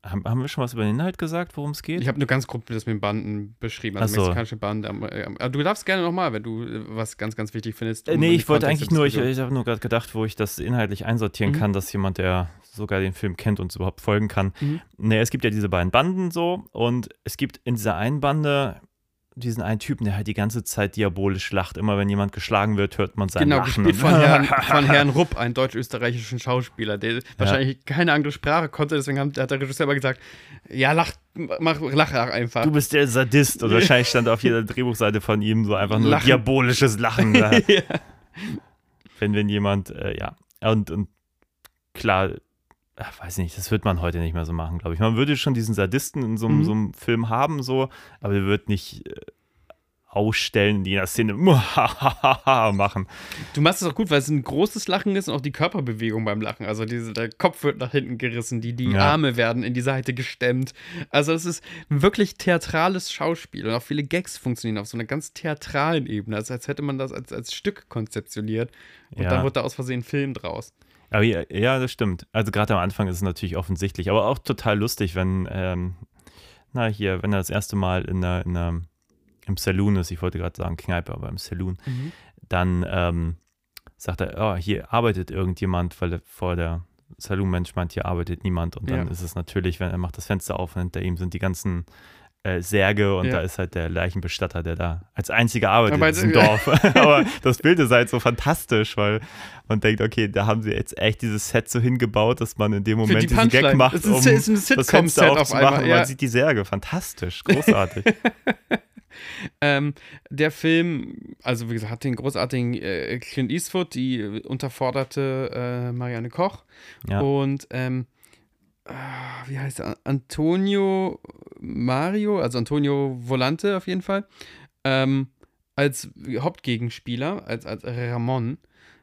Haben wir schon was über den Inhalt gesagt, worum es geht?
Ich habe nur ganz grob das mit den Banden beschrieben, also
Ach so.
mexikanische Bande. Aber du darfst gerne nochmal, wenn du was ganz, ganz wichtig findest.
Nee, ich wollte eigentlich nur, ich habe nur gerade gedacht, wo ich das inhaltlich einsortieren kann, dass jemand, der sogar den Film kennt, uns überhaupt folgen kann. Nee, es gibt ja diese beiden Banden so und es gibt in dieser einen Bande diesen einen Typen, der halt die ganze Zeit diabolisch lacht. Immer wenn jemand geschlagen wird, hört man sein Lachen.
Gespielt von Herrn Rupp, einen deutsch-österreichischen Schauspieler, der wahrscheinlich keine andere Sprache konnte, deswegen hat der Regisseur aber gesagt, ja, lach einfach.
Du bist der Sadist. Und wahrscheinlich stand auf jeder Drehbuchseite von ihm so einfach nur diabolisches Lachen. Ja. Wenn jemand, Und klar, weiß nicht, das wird man heute nicht mehr so machen, glaube ich. Man würde schon diesen Sadisten in so einem Film haben, so, aber der wird nicht ausstellen, die in der Szene machen.
Du machst es auch gut, weil es ein großes Lachen ist und auch die Körperbewegung beim Lachen. Also der Kopf wird nach hinten gerissen, die Arme werden in die Seite gestemmt. Also es ist ein wirklich theatrales Schauspiel und auch viele Gags funktionieren auf so einer ganz theatralen Ebene, also als hätte man das als Stück konzeptioniert und dann wird da aus Versehen ein Film draus.
Aber ja, das stimmt. Also gerade am Anfang ist es natürlich offensichtlich, aber auch total lustig, wenn wenn er das erste Mal im Saloon ist, ich wollte gerade sagen Kneipe, aber im Saloon, dann sagt er, hier arbeitet irgendjemand, weil vor der Saloon-Mensch meint, hier arbeitet niemand und dann ist es natürlich, wenn er macht das Fenster auf und hinter ihm sind die ganzen Särge und da ist halt der Leichenbestatter, der da als einziger arbeitet in diesem Dorf. Aber das Bild ist halt so fantastisch, weil man denkt, okay, da haben sie jetzt echt dieses Set so hingebaut, dass man in dem Moment diesen Gag macht, um
ist ein
das Fenster aufzumachen und man sieht die Särge. Fantastisch, großartig.
Der Film, also wie gesagt, hat den großartigen Clint Eastwood, die unterforderte Marianne Koch und wie heißt er? Antonio Volante auf jeden Fall, als Hauptgegenspieler, als Ramon.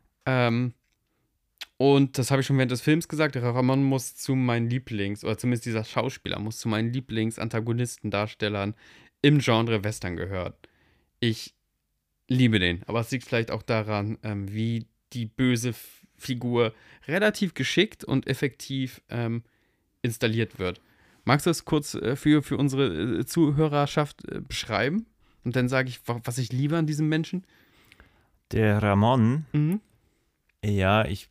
Und das habe ich schon während des Films gesagt, Ramon muss zu meinen oder zumindest dieser Schauspieler muss zu meinen Lieblings-Antagonistendarstellern im Genre Western gehört. Ich liebe den, aber es liegt vielleicht auch daran, wie die böse Figur relativ geschickt und effektiv installiert wird. Magst du es kurz für unsere Zuhörerschaft beschreiben? Und dann sage ich, was ich liebe an diesem Menschen?
Der Ramon, ja, ich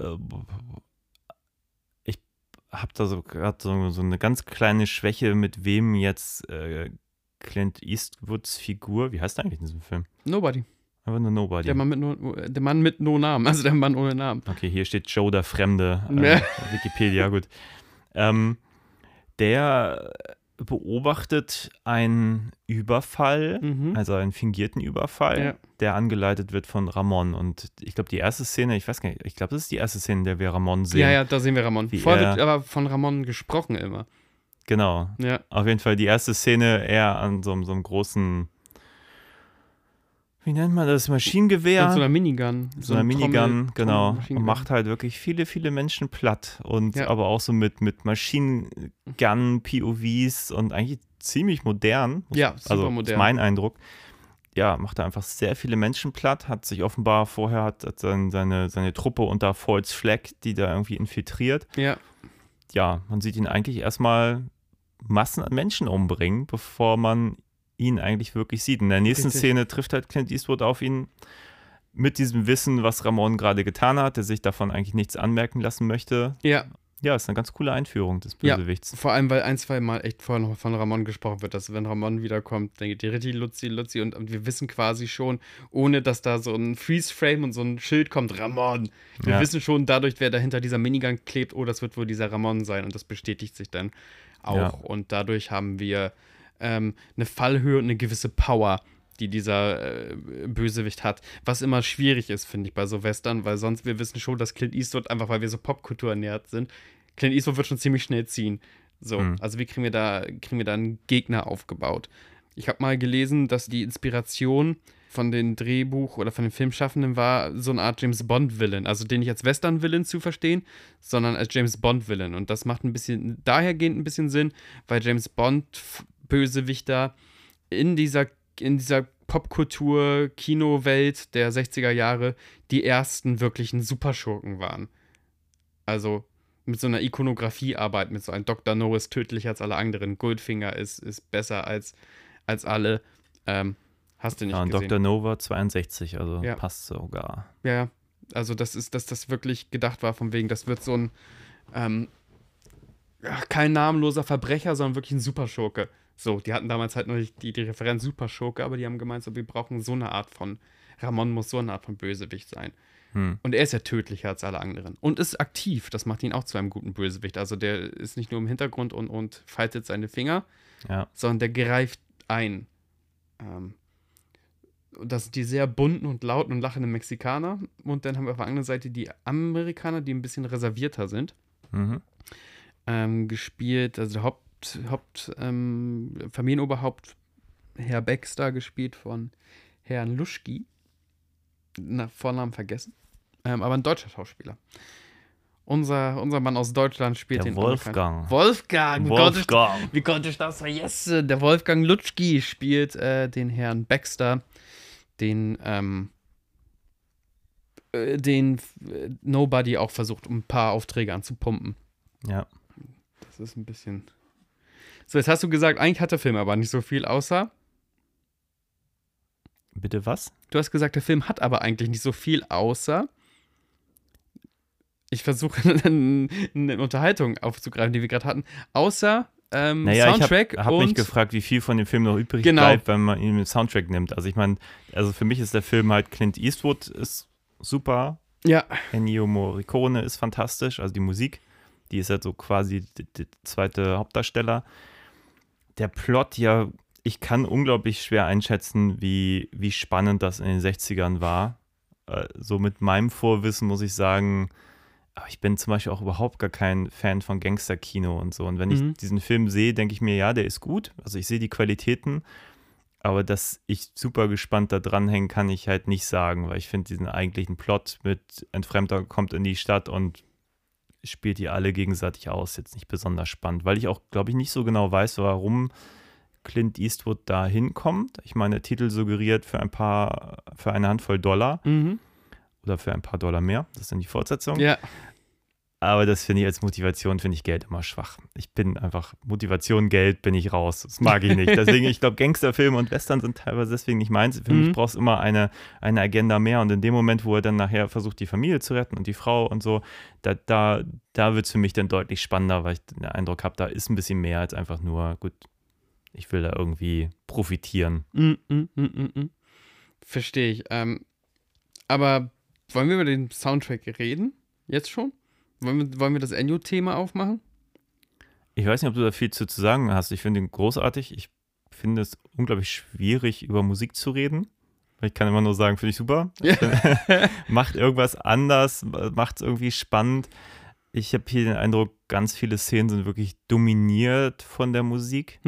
habe da so gerade so eine ganz kleine Schwäche, mit wem jetzt Clint Eastwoods Figur, wie heißt der eigentlich in diesem Film?
Nobody.
Aber nur Nobody.
Der Mann mit No Namen, also der Mann ohne Namen.
Okay, hier steht Joe der Fremde, Wikipedia, gut. Der beobachtet einen Überfall, also einen fingierten Überfall, der angeleitet wird von Ramon. Und ich glaube, die erste Szene, ich weiß gar nicht, ich glaube, das ist die erste Szene, in der wir Ramon sehen.
Ja, da sehen wir Ramon. Vorher wird aber von Ramon gesprochen immer.
Genau. Ja. Auf jeden Fall die erste Szene eher an so einem großen, wie nennt man das, Maschinengewehr?
Mit so einer Minigun.
So einer Minigun, genau. Und macht halt wirklich viele, viele Menschen platt. Und aber auch so mit Maschinengun, POVs und eigentlich ziemlich modern.
Ja, super modern.
Ist mein Eindruck. Ja, macht er einfach sehr viele Menschen platt, hat sich offenbar vorher seine Truppe unter False Flag, die da irgendwie infiltriert.
Ja.
Ja, man sieht ihn eigentlich erstmal Massen an Menschen umbringen, bevor man ihn eigentlich wirklich sieht. In der nächsten Szene trifft halt Clint Eastwood auf ihn mit diesem Wissen, was Ramon gerade getan hat, der sich davon eigentlich nichts anmerken lassen möchte.
Ja.
Ja, ist eine ganz coole Einführung des Bösewichts.
Ja, vor allem, weil 1-2 Mal echt von Ramon gesprochen wird, dass wenn Ramon wiederkommt, dann geht die richtig Luzi und wir wissen quasi schon, ohne dass da so ein Freeze-Frame und so ein Schild kommt, Ramon. Wir wissen schon dadurch, wer da hinter dieser Minigun klebt, das wird wohl dieser Ramon sein und das bestätigt sich dann auch. Ja. Und dadurch haben wir eine Fallhöhe und eine gewisse Power, die dieser Bösewicht hat, was immer schwierig ist, finde ich, bei so Western, weil sonst, wir wissen schon, dass Clint Eastwood, einfach weil wir so Popkultur ernährt sind, Clint Eastwood wird schon ziemlich schnell ziehen. So, also wie kriegen wir da einen Gegner aufgebaut? Ich habe mal gelesen, dass die Inspiration von den Drehbuch- oder von den Filmschaffenden war, so eine Art James-Bond-Villain, also den nicht als Western-Villain zu verstehen, sondern als James-Bond-Villain. Und das macht dahergehend ein bisschen Sinn, weil James-Bond-Bösewichter in dieser Popkultur-Kinowelt der 60er Jahre die ersten wirklichen Superschurken waren. Also mit so einer Ikonografie arbeiten, mit so einem Dr. No ist tödlicher als alle anderen, Goldfinger ist besser als alle. Hast du nicht
und
gesehen.
Dr. No war 62, also
Ja.
passt sogar.
Ja, also dass das wirklich gedacht war, von wegen, das wird so ein kein namenloser Verbrecher, sondern wirklich ein Superschurke. So, die hatten damals halt noch nicht die Referenz Superschurke, aber die haben gemeint, so, wir brauchen so eine Art von, Ramon muss so eine Art von Bösewicht sein. Und er ist ja tödlicher als alle anderen. Und ist aktiv, das macht ihn auch zu einem guten Bösewicht. Also der ist nicht nur im Hintergrund und faltet seine Finger,
Ja.
sondern der greift ein. Das sind die sehr bunten und lauten und lachenden Mexikaner. Und dann haben wir auf der anderen Seite die Amerikaner, die ein bisschen reservierter sind.
Mhm.
Gespielt, also der Familienoberhaupt Herr Baxter, gespielt von Herrn Luschki. Vornamen vergessen. Aber ein deutscher Schauspieler. Unser Mann aus Deutschland spielt
Der
den
Wolfgang.
Wolfgang!
Wolfgang.
Wie konnte ich das vergessen? Der Wolfgang Lutschki spielt den Herrn Baxter, den Nobody auch versucht, um ein paar Aufträge anzupumpen.
Ja.
Das ist ein bisschen. So, jetzt hast du gesagt, eigentlich hat der Film aber nicht so viel, außer.
Bitte was?
Du hast gesagt, der Film hat aber eigentlich nicht so viel, außer. Ich versuche eine Unterhaltung aufzugreifen, die wir gerade hatten. Außer Soundtrack
ich habe mich gefragt, wie viel von dem Film noch übrig bleibt, wenn man ihn mit Soundtrack nimmt. Also ich meine, für mich ist der Film halt, Clint Eastwood ist super.
Ja.
Ennio Morricone ist fantastisch, also die Musik. Die ist halt so quasi der zweite Hauptdarsteller. Der Plot, ja, ich kann unglaublich schwer einschätzen, wie spannend das in den 60ern war. So mit meinem Vorwissen muss ich sagen, aber ich bin zum Beispiel auch überhaupt gar kein Fan von Gangsterkino und so. Und wenn ich diesen Film sehe, denke ich mir, ja, der ist gut. Also ich sehe die Qualitäten, aber dass ich super gespannt da dranhängen, kann ich halt nicht sagen, weil ich finde diesen eigentlichen Plot mit ein Fremder kommt in die Stadt und spielt die alle gegenseitig aus, jetzt nicht besonders spannend, weil ich auch, glaube ich, nicht so genau weiß, warum Clint Eastwood da hinkommt. Ich meine, der Titel suggeriert für eine Handvoll $, oder für ein paar $, mehr, das ist dann die Fortsetzung.
Ja.
Aber das finde ich als Motivation, finde ich Geld immer schwach. Ich bin einfach, Motivation, Geld, bin ich raus. Das mag ich nicht. Deswegen, ich glaube, Gangsterfilme und Western sind teilweise deswegen nicht meins. Für mich brauchst du immer eine Agenda mehr. Und in dem Moment, wo er dann nachher versucht, die Familie zu retten und die Frau und so, da wird es für mich dann deutlich spannender, weil ich den Eindruck habe, da ist ein bisschen mehr als einfach nur, gut, ich will da irgendwie profitieren.
Verstehe ich. Aber wollen wir über den Soundtrack reden? Jetzt schon? Wollen wir das Ennio-Thema aufmachen?
Ich weiß nicht, ob du da viel zu sagen hast. Ich finde ihn großartig. Ich finde es unglaublich schwierig, über Musik zu reden. Ich kann immer nur sagen, finde ich super. Macht irgendwas anders, macht es irgendwie spannend. Ich habe hier den Eindruck, ganz viele Szenen sind wirklich dominiert von der Musik.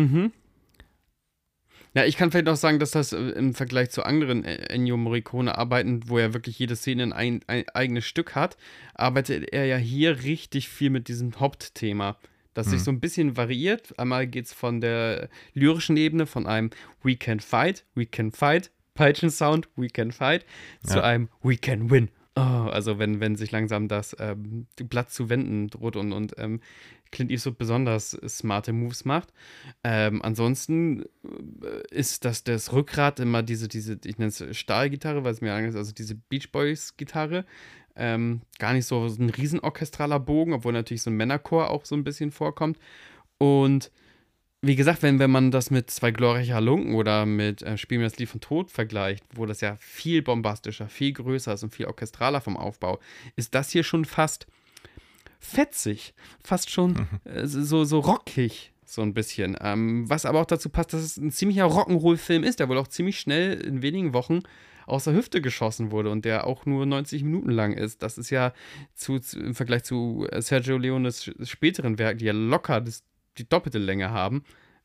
Ja, ich kann vielleicht auch sagen, dass das im Vergleich zu anderen Ennio Morricone-Arbeiten, wo er wirklich jede Szene ein eigenes Stück hat, arbeitet er ja hier richtig viel mit diesem Hauptthema, das sich so ein bisschen variiert. Einmal geht es von der lyrischen Ebene, von einem We can fight, Peitschen-Sound, we can fight, zu einem We can win. Oh, also wenn sich langsam das Blatt zu wenden droht und Clint Eastwood besonders smarte Moves macht. Ansonsten ist das Rückgrat immer diese, ich nenne es Stahlgitarre, weil es mir angst, also diese Beach Boys-Gitarre. Gar nicht so ein riesen orchestraler Bogen, obwohl natürlich so ein Männerchor auch so ein bisschen vorkommt. Und wie gesagt, wenn man das mit Zwei glorreiche Halunken oder mit Spiel mir das Lied von Tod vergleicht, wo das ja viel bombastischer, viel größer ist und viel orchestraler vom Aufbau, ist das hier schon fast fetzig, fast schon so rockig, so ein bisschen. Was aber auch dazu passt, dass es ein ziemlicher Rock'n'Roll-Film ist, der wohl auch ziemlich schnell in wenigen Wochen aus der Hüfte geschossen wurde und der auch nur 90 Minuten lang ist. Das ist ja im Vergleich zu Sergio Leones späteren Werken, die ja locker die doppelte Länge haben.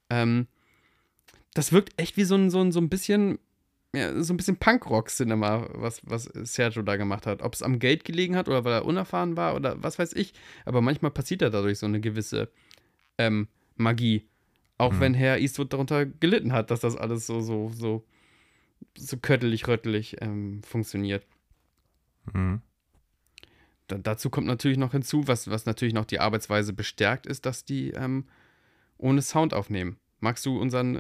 Das wirkt echt wie so ein bisschen, ja, so ein bisschen Punkrock-Cinema, was Sergio da gemacht hat. Ob es am Geld gelegen hat oder weil er unerfahren war oder was weiß ich. Aber manchmal passiert da dadurch so eine gewisse Magie. Auch wenn Herr Eastwood darunter gelitten hat, dass das alles so köttelig-röttelig funktioniert. dazu kommt natürlich noch hinzu, was natürlich noch die Arbeitsweise bestärkt, ist, dass die ohne Sound aufnehmen. Magst du unseren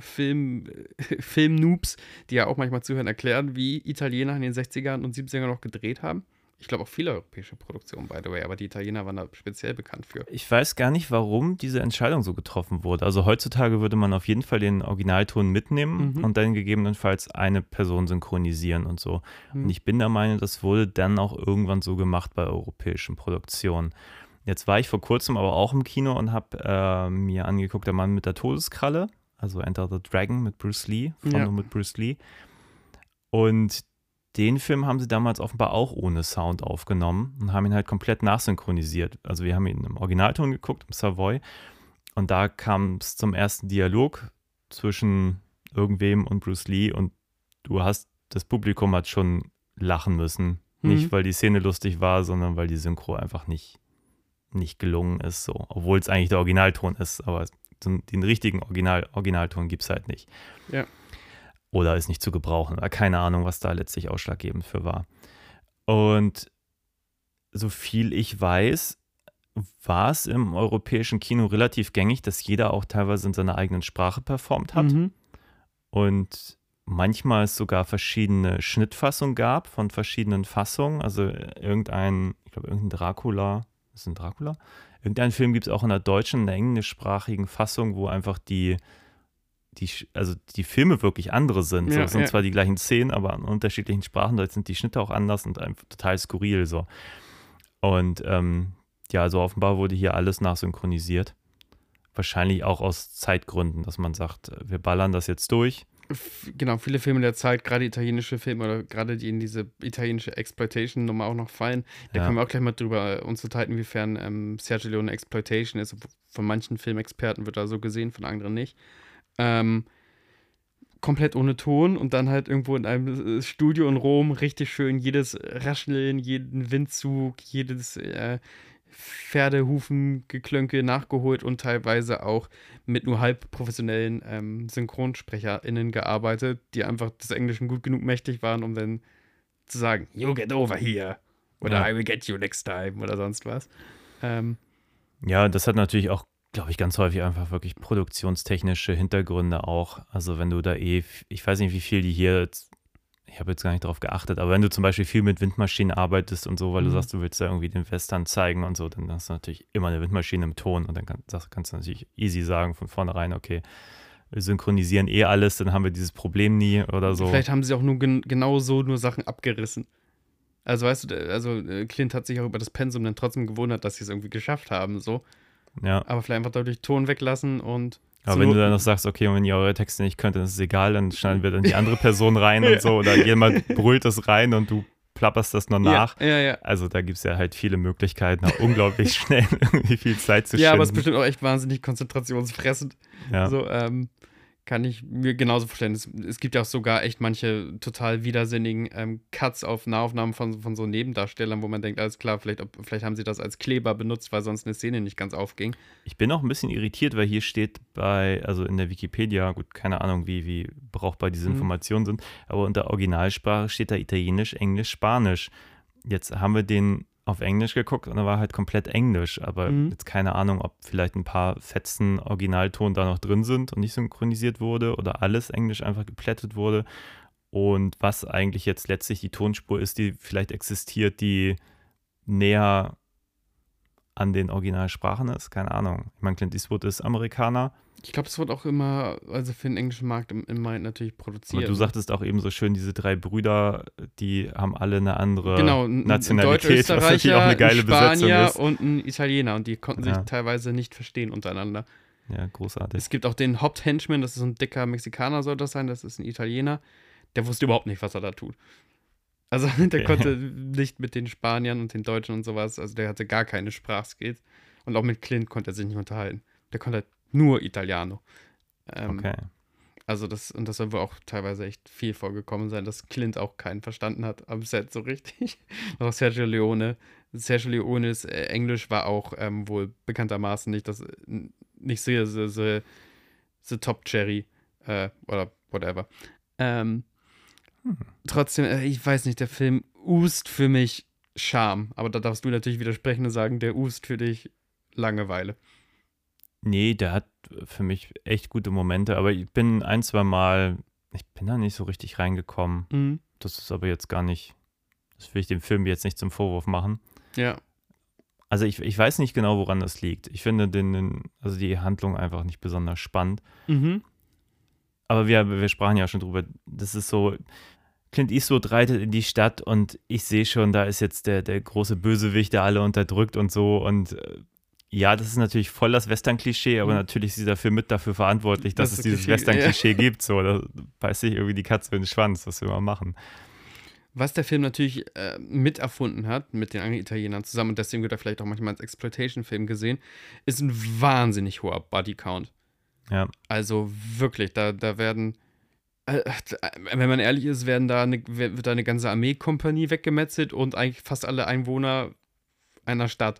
Film-Noobs, die ja auch manchmal zuhören, erklären, wie Italiener in den 60ern und 70ern noch gedreht haben? Ich glaube auch viele europäische Produktionen, by the way, aber die Italiener waren da speziell bekannt für.
Ich weiß gar nicht, warum diese Entscheidung so getroffen wurde. Also heutzutage würde man auf jeden Fall den Originalton mitnehmen und dann gegebenenfalls eine Person synchronisieren und so. Und ich bin der Meinung, das wurde dann auch irgendwann so gemacht bei europäischen Produktionen. Jetzt war ich vor kurzem aber auch im Kino und habe mir angeguckt, der Mann mit der Todeskralle, also Enter the Dragon mit Bruce Lee, mit Bruce Lee. Und den Film haben sie damals offenbar auch ohne Sound aufgenommen und haben ihn halt komplett nachsynchronisiert. Also wir haben ihn im Originalton geguckt, im Savoy. Und da kam es zum ersten Dialog zwischen irgendwem und Bruce Lee. Und das Publikum hat schon lachen müssen. Nicht, weil die Szene lustig war, sondern weil die Synchro einfach nicht gelungen ist. So. Obwohl es eigentlich der Originalton ist. Aber den richtigen Originalton gibt es halt nicht.
Ja.
Oder ist nicht zu gebrauchen. Oder keine Ahnung, was da letztlich ausschlaggebend für war. Und so viel ich weiß, war es im europäischen Kino relativ gängig, dass jeder auch teilweise in seiner eigenen Sprache performt hat. Und manchmal es sogar verschiedene Schnittfassungen gab von verschiedenen Fassungen. Also irgendein Dracula. Ist ein Dracula? Irgendeinen Film gibt es auch in der deutschen, in der englischsprachigen Fassung, wo einfach die Filme wirklich andere sind.
Ja,
es sind zwar die gleichen Szenen, aber in unterschiedlichen Sprachen, da sind die Schnitte auch anders und einfach total skurril so. Und also offenbar wurde hier alles nachsynchronisiert. Wahrscheinlich auch aus Zeitgründen, dass man sagt, wir ballern das jetzt durch.
Genau, viele Filme der Zeit, gerade italienische Filme oder gerade die in diese italienische Exploitation-Nummer auch noch fallen. Da können wir auch gleich mal drüber uns unterhalten, inwiefern Sergio Leone Exploitation ist. Von manchen Filmexperten wird da so gesehen, von anderen nicht. Komplett ohne Ton und dann halt irgendwo in einem Studio in Rom richtig schön jedes Rascheln, jeden Windzug, jedes Pferdehufengeklönke nachgeholt und teilweise auch mit nur halb professionellen SynchronsprecherInnen gearbeitet, die einfach des Englischen gut genug mächtig waren, um dann zu sagen, you get over here oder I will get you next time oder sonst was.
Ja, das hat natürlich auch, glaube ich, ganz häufig einfach wirklich produktionstechnische Hintergründe auch. Also wenn du da ich weiß nicht, wie viel die hier, ich habe jetzt gar nicht drauf geachtet, aber wenn du zum Beispiel viel mit Windmaschinen arbeitest und so, weil du sagst, du willst da irgendwie den Western zeigen und so, dann hast du natürlich immer eine Windmaschine im Ton und dann kannst du natürlich easy sagen von vornherein, okay, wir synchronisieren alles, dann haben wir dieses Problem nie oder so.
Vielleicht haben sie auch nur genau so nur Sachen abgerissen. Also weißt du, Clint hat sich auch über das Pensum dann trotzdem gewundert, dass sie es irgendwie geschafft haben, so.
Ja.
Aber vielleicht einfach dadurch Ton weglassen und.
Aber wenn du dann noch sagst, okay, und wenn ihr eure Texte nicht könnt, dann ist es egal, dann schneiden wir dann die andere Person rein und so. Oder jemand brüllt das rein und du plapperst das noch nach.
Ja.
Also da gibt es ja halt viele Möglichkeiten, auch unglaublich schnell irgendwie viel Zeit zu schinden.
Ja, aber es ist bestimmt auch echt wahnsinnig konzentrationsfressend.
Ja.
So, kann ich mir genauso vorstellen. Es gibt ja auch sogar echt manche total widersinnigen Cuts auf Nahaufnahmen von so Nebendarstellern, wo man denkt, alles klar, vielleicht haben sie das als Kleber benutzt, weil sonst eine Szene nicht ganz aufging.
Ich bin auch ein bisschen irritiert, weil hier steht also in der Wikipedia, gut, keine Ahnung, wie brauchbar diese Informationen sind, aber unter Originalsprache steht da Italienisch, Englisch, Spanisch. Jetzt haben wir den auf Englisch geguckt und da war halt komplett Englisch, aber jetzt keine Ahnung, ob vielleicht ein paar Fetzen Originalton da noch drin sind und nicht synchronisiert wurde oder alles Englisch einfach geplättet wurde und was eigentlich jetzt letztlich die Tonspur ist, die vielleicht existiert, die näher an den Originalsprachen ist, keine Ahnung. Ich meine, Clint Eastwood ist Amerikaner.
Ich glaube, das wird auch immer, also für den englischen Markt immer natürlich produziert.
Aber du sagtest auch eben so schön, diese drei Brüder, die haben alle eine andere
Nationalität,
was natürlich auch eine geile
ein Spanier
Besetzung ist.
und ein Italiener und die konnten sich teilweise nicht verstehen untereinander.
Ja, großartig.
Es gibt auch den Haupthenchman, das ist so ein dicker Mexikaner, soll das sein, das ist ein Italiener, der wusste überhaupt nicht, was er da tut. Also der konnte nicht mit den Spaniern und den Deutschen und sowas, also der hatte gar keine Sprachskills und auch mit Clint konnte er sich nicht unterhalten. Der konnte halt nur Italiano.
Okay.
Also das soll wohl auch teilweise echt viel vorgekommen sein, dass Clint auch keinen verstanden hat am Set so richtig. Und auch Sergio Leone. Sergio Leones Englisch war auch wohl bekanntermaßen nicht so Top Cherry oder whatever. Trotzdem, ich weiß nicht, der Film ust für mich Charme. Aber da darfst du natürlich widersprechen und sagen, der U ist für dich Langeweile.
Nee, der hat für mich echt gute Momente, aber ich bin ich bin da nicht so richtig reingekommen.
Mhm.
Das ist aber jetzt gar nicht, das will ich dem Film jetzt nicht zum Vorwurf machen.
Ja.
Also ich weiß nicht genau, woran das liegt. Ich finde also die Handlung einfach nicht besonders spannend.
Mhm.
Aber wir sprachen ja schon drüber, das ist so, Clint Eastwood reitet in die Stadt und ich sehe schon, da ist jetzt der große Bösewicht, der alle unterdrückt und so. Und ja, das ist natürlich voll das Western-Klischee, aber natürlich ist dieser Film mit dafür verantwortlich, dass es dieses Western-Klischee gibt. So, da beißt sich irgendwie die Katze in den Schwanz, was wir mal machen.
Was der Film natürlich miterfunden hat, mit den anderen Italienern zusammen, und deswegen wird er vielleicht auch manchmal als Exploitation-Film gesehen, ist ein wahnsinnig hoher Body-Count.
Ja.
Also wirklich, da werden, wenn man ehrlich ist, wird da eine ganze Armeekompanie weggemetzelt und eigentlich fast alle Einwohner einer Stadt.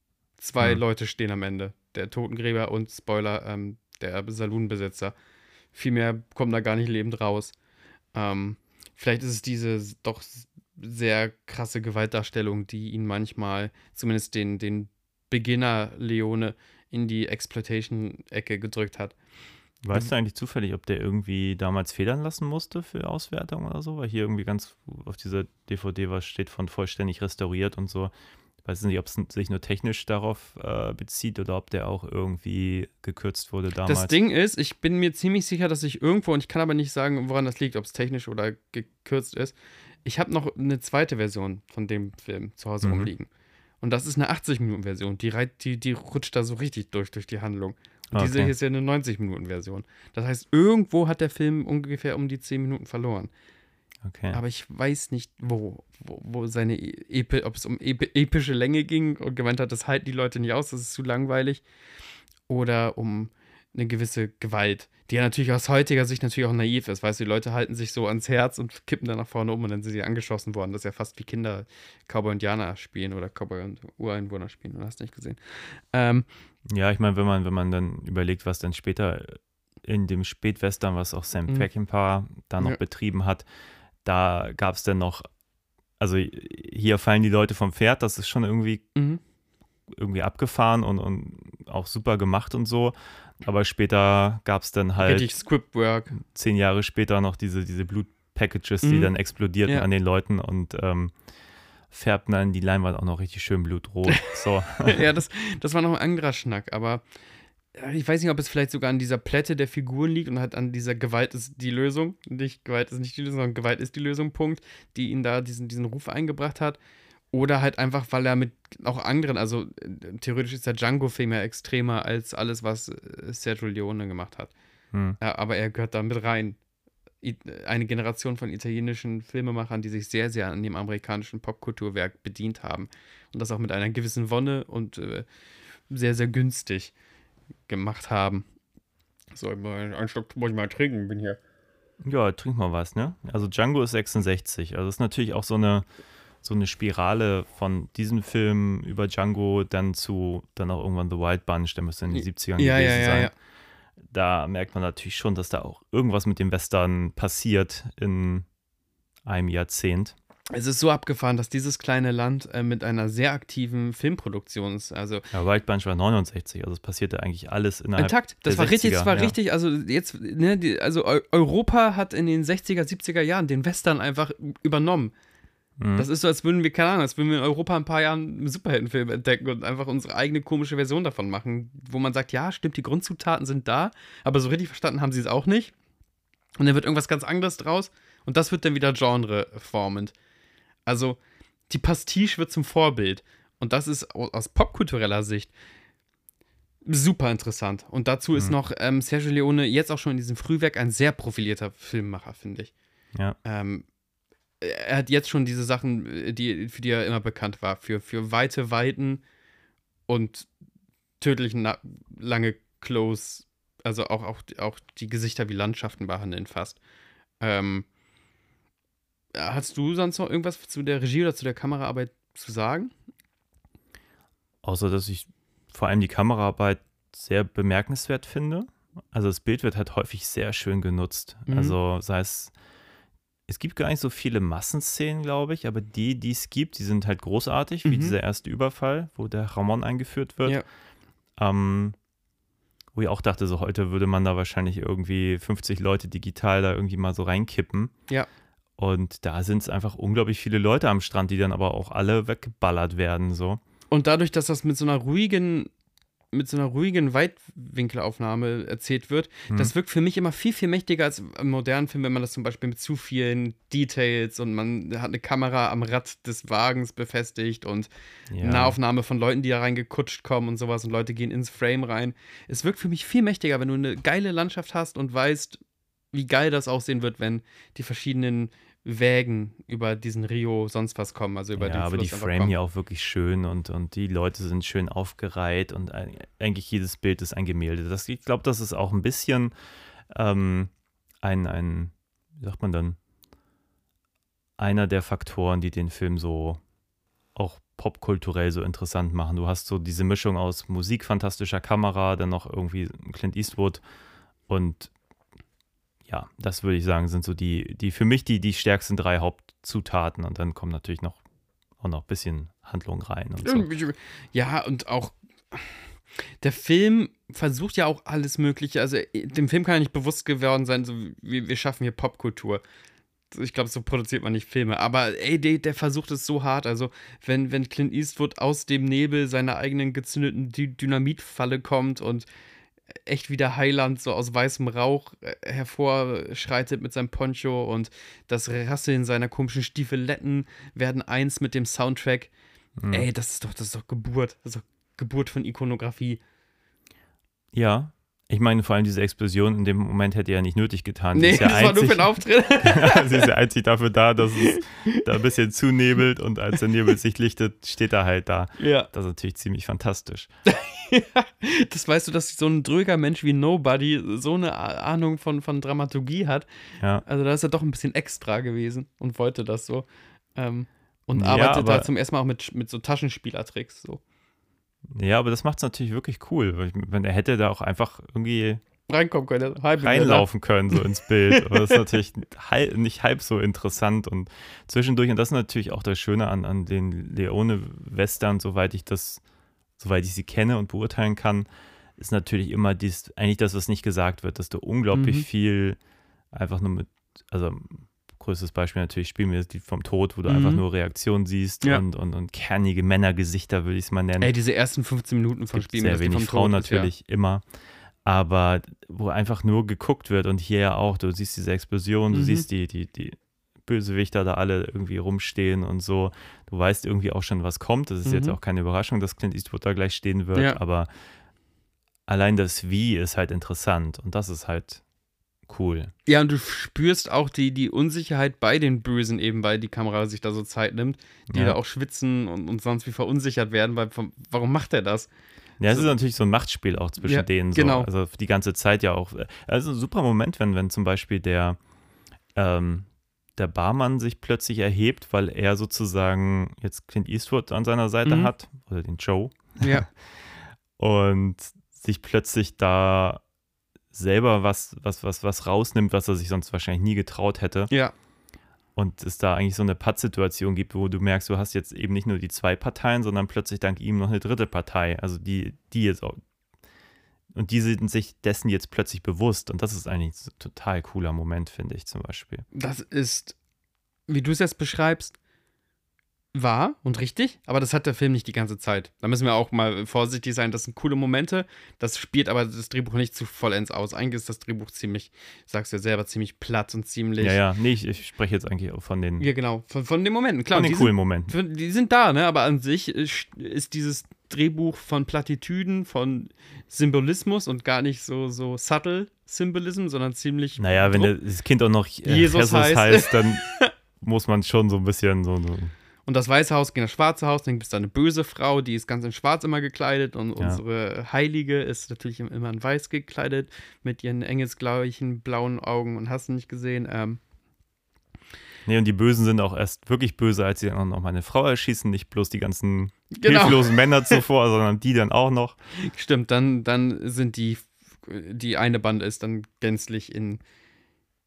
2 Leute stehen am Ende. Der Totengräber und, Spoiler, der Saloonbesitzer. Viel mehr kommt da gar nicht lebend raus. Vielleicht ist es diese doch sehr krasse Gewaltdarstellung, die ihn manchmal, zumindest den Beginner Leone, in die Exploitation-Ecke gedrückt hat.
Weißt du eigentlich zufällig, ob der irgendwie damals federn lassen musste für Auswertung oder so? Weil hier irgendwie ganz auf dieser DVD was steht von vollständig restauriert und so. Ich weiß nicht, ob es sich nur technisch darauf bezieht oder ob der auch irgendwie gekürzt wurde damals.
Das Ding ist, ich bin mir ziemlich sicher, dass ich irgendwo, und ich kann aber nicht sagen, woran das liegt, ob es technisch oder gekürzt ist, ich habe noch eine zweite Version von dem Film zu Hause rumliegen. Und das ist eine 80-Minuten-Version. Die rutscht da so richtig durch die Handlung. Und diese hier ist ja eine 90-Minuten-Version. Das heißt, irgendwo hat der Film ungefähr um die 10 Minuten verloren.
Okay.
Aber ich weiß nicht, wo seine ob es um epische Länge ging und gemeint hat, das halten die Leute nicht aus, das ist zu langweilig. Oder um eine gewisse Gewalt, die ja natürlich aus heutiger Sicht natürlich auch naiv ist. Weißt du, die Leute halten sich so ans Herz und kippen dann nach vorne um und dann sind sie angeschossen worden. Das ist ja fast wie Kinder Cowboy und Indianer spielen oder Cowboy und Ureinwohner spielen. Oder hast du nicht gesehen?
Ja, ich meine, wenn man dann überlegt, was dann später in dem Spätwestern, was auch Sam Peckinpah da noch betrieben hat, da gab es dann noch, also hier fallen die Leute vom Pferd, das ist schon irgendwie abgefahren und auch super gemacht und so. Aber später gab es dann halt
richtig Scriptwork.
10 Jahre später noch diese Blutpackages, die dann explodierten an den Leuten und färbten dann die Leinwand auch noch richtig schön blutrot. So.
Ja, das war noch ein anderer Schnack, aber ich weiß nicht, ob es vielleicht sogar an dieser Plätte der Figuren liegt und halt an dieser Gewalt ist die Lösung. Nicht Gewalt ist nicht die Lösung, sondern Gewalt ist die Lösung, Punkt, die ihn da diesen Ruf eingebracht hat. Oder halt einfach, weil er mit auch anderen, also theoretisch ist der Django-Film ja extremer als alles, was Sergio Leone gemacht hat. Ja, aber er gehört da mit rein. Eine Generation von italienischen Filmemachern, die sich sehr, sehr an dem amerikanischen Popkulturwerk bedient haben. Und das auch mit einer gewissen Wonne und sehr, sehr günstig gemacht haben. So, einen Schluck muss ich mal trinken, bin hier.
Ja, trink mal was, ne? Also Django ist 66. Also das ist natürlich auch so eine Spirale von diesem Film über Django dann auch irgendwann The Wild Bunch, der müsste in den 70ern gewesen sein. Ja. Da merkt man natürlich schon, dass da auch irgendwas mit dem Western passiert in einem Jahrzehnt.
Es ist so abgefahren, dass dieses kleine Land mit einer sehr aktiven Filmproduktion
Ja, Wild Bunch war 69, also es passierte eigentlich alles innerhalb
intakt. Das
der
war
60er,
das war richtig, also jetzt, ne, Europa hat in den 60er, 70er Jahren den Western einfach übernommen. Das ist so, als würden wir in Europa ein paar Jahren einen Superheldenfilm entdecken und einfach unsere eigene komische Version davon machen, wo man sagt, ja, stimmt, die Grundzutaten sind da, aber so richtig verstanden haben sie es auch nicht. Und dann wird irgendwas ganz anderes draus und das wird dann wieder genreformend. Also, die Pastiche wird zum Vorbild. Und das ist aus popkultureller Sicht super interessant. Und dazu ist noch Sergio Leone jetzt auch schon in diesem Frühwerk ein sehr profilierter Filmemacher, finde ich.
Ja.
Er hat jetzt schon diese Sachen, für die er immer bekannt war, für weite Weiten und tödlich lange Close, also auch die Gesichter wie Landschaften behandeln fast. Hast du sonst noch irgendwas zu der Regie oder zu der Kameraarbeit zu sagen?
Außer, dass ich vor allem die Kameraarbeit sehr bemerkenswert finde. Also das Bild wird halt häufig sehr schön genutzt. Also sei es es gibt gar nicht so viele Massenszenen, glaube ich, aber die es gibt, die sind halt großartig, wie dieser erste Überfall, wo der Ramon eingeführt wird. Ja. Wo ich auch dachte, so heute würde man da wahrscheinlich irgendwie 50 Leute digital da irgendwie mal so reinkippen.
Ja.
Und da sind es einfach unglaublich viele Leute am Strand, die dann aber auch alle weggeballert werden, so.
Und dadurch, dass das mit so einer ruhigen Weitwinkelaufnahme erzählt wird, das wirkt für mich immer viel, viel mächtiger als im modernen Film, wenn man das zum Beispiel mit zu vielen Details und man hat eine Kamera am Rad des Wagens befestigt und Nahaufnahme von Leuten, die da reingekutscht kommen und sowas und Leute gehen ins Frame rein. Es wirkt für mich viel mächtiger, wenn du eine geile Landschaft hast und weißt, wie geil das aussehen wird, wenn die verschiedenen Wägen über diesen Rio sonst was kommen, also über den Fluss.
Ja, aber die Frame hier auch wirklich schön und die Leute sind schön aufgereiht und eigentlich jedes Bild ist ein Gemälde. Ich glaube, das ist auch ein bisschen wie sagt man dann, einer der Faktoren, die den Film so auch popkulturell so interessant machen. Du hast so diese Mischung aus Musik, fantastischer Kamera, dann noch irgendwie Clint Eastwood und ja, das würde ich sagen, sind so die für mich die stärksten 3 Hauptzutaten und dann kommt natürlich auch noch ein bisschen Handlung rein und so.
Ja, und auch der Film versucht ja auch alles Mögliche, also dem Film kann ja nicht bewusst geworden sein, so wir schaffen hier Popkultur. Ich glaube, so produziert man nicht Filme, aber der versucht es so hart, also wenn Clint Eastwood aus dem Nebel seiner eigenen gezündeten Dynamitfalle kommt und echt wie der Heiland so aus weißem Rauch hervorschreitet mit seinem Poncho und das Rasseln seiner komischen Stiefeletten werden eins mit dem Soundtrack. Das ist doch Geburt. Das ist doch Geburt von Ikonografie.
Ja, ich meine vor allem diese Explosion in dem Moment hätte er nicht nötig getan.
Nee, das war nur für den Auftritt.
Sie ist ja einzig dafür da, dass es da ein bisschen zunebelt und als der Nebel sich lichtet, steht er halt da.
Ja.
Das ist natürlich ziemlich fantastisch.
Das weißt du, dass so ein dröger Mensch wie Nobody so eine Ahnung von Dramaturgie hat.
Ja.
Also da ist er doch ein bisschen extra gewesen und wollte das so. Und arbeitet da zum ersten Mal auch mit so Taschenspielertricks so.
Ja, aber das macht es natürlich wirklich cool. Weil er hätte da auch einfach irgendwie
reinkommen können,
reinlaufen können, so ins Bild. Aber das ist natürlich nicht halb so interessant und zwischendurch, und das ist natürlich auch das Schöne an den Leone-Western, soweit ich sie kenne und beurteilen kann, ist natürlich immer eigentlich das, was nicht gesagt wird, dass du unglaublich viel einfach nur also größtes Beispiel natürlich Spielen wir das Lied vom Tod, wo du einfach nur Reaktionen siehst und kernige Männergesichter, würde ich es mal nennen.
Diese ersten 15 Minuten von Spielen wir das Lied vom Tod.
Sehr wenig Frauen natürlich immer, aber wo einfach nur geguckt wird und hier ja auch, du siehst diese Explosion, du siehst die Bösewichter da alle irgendwie rumstehen und so. Du weißt irgendwie auch schon, was kommt. Das ist jetzt auch keine Überraschung, dass Clint Eastwood da gleich stehen wird, aber allein das Wie ist halt interessant und das ist halt cool.
Ja, und du spürst auch die Unsicherheit bei den Bösen eben, weil die Kamera sich da so Zeit nimmt, die da auch schwitzen und sonst wie verunsichert werden, weil warum macht er das?
Ja, es ist natürlich so ein Machtspiel auch zwischen denen. So.
Genau.
Also die ganze Zeit ja auch. Also ein super Moment, wenn zum Beispiel der Barmann sich plötzlich erhebt, weil er sozusagen jetzt Clint Eastwood an seiner Seite hat, oder den Joe.
Ja.
Und sich plötzlich da selber was rausnimmt, was er sich sonst wahrscheinlich nie getraut hätte.
Ja.
Und es da eigentlich so eine Pattsituation gibt, wo du merkst, du hast jetzt eben nicht nur die 2 Parteien, sondern plötzlich dank ihm noch eine 3. Partei. Also die jetzt auch. Und die sind sich dessen jetzt plötzlich bewusst. Und das ist eigentlich ein total cooler Moment, finde ich zum Beispiel.
Das ist, wie du es jetzt beschreibst, wahr und richtig, aber das hat der Film nicht die ganze Zeit. Da müssen wir auch mal vorsichtig sein, das sind coole Momente, das spielt aber das Drehbuch nicht zu vollends aus. Eigentlich ist das Drehbuch ziemlich, sagst du ja selber, ziemlich platt und ziemlich...
Ja, nee, ich spreche jetzt eigentlich auch von den...
Ja, genau, von den Momenten, klar.
Von den coolen Momenten.
Die sind da, ne, aber an sich ist dieses Drehbuch von Plattitüden, von Symbolismus und gar nicht so subtle Symbolism, sondern ziemlich...
Naja, wenn das Kind auch noch Jesus heißt, dann muss man schon so ein bisschen so
Und das Weiße Haus gegen das Schwarze Haus, dann gibt es da eine böse Frau, die ist ganz in Schwarz immer gekleidet und unsere Heilige ist natürlich immer in Weiß gekleidet mit ihren engelsgleichen blauen Augen und hast du nicht gesehen.
Nee, und die Bösen sind auch erst wirklich böse, als sie dann auch noch mal eine Frau erschießen, nicht bloß die ganzen hilflosen Männer zuvor, sondern die dann auch noch.
Stimmt, dann sind die eine Bande ist dann gänzlich in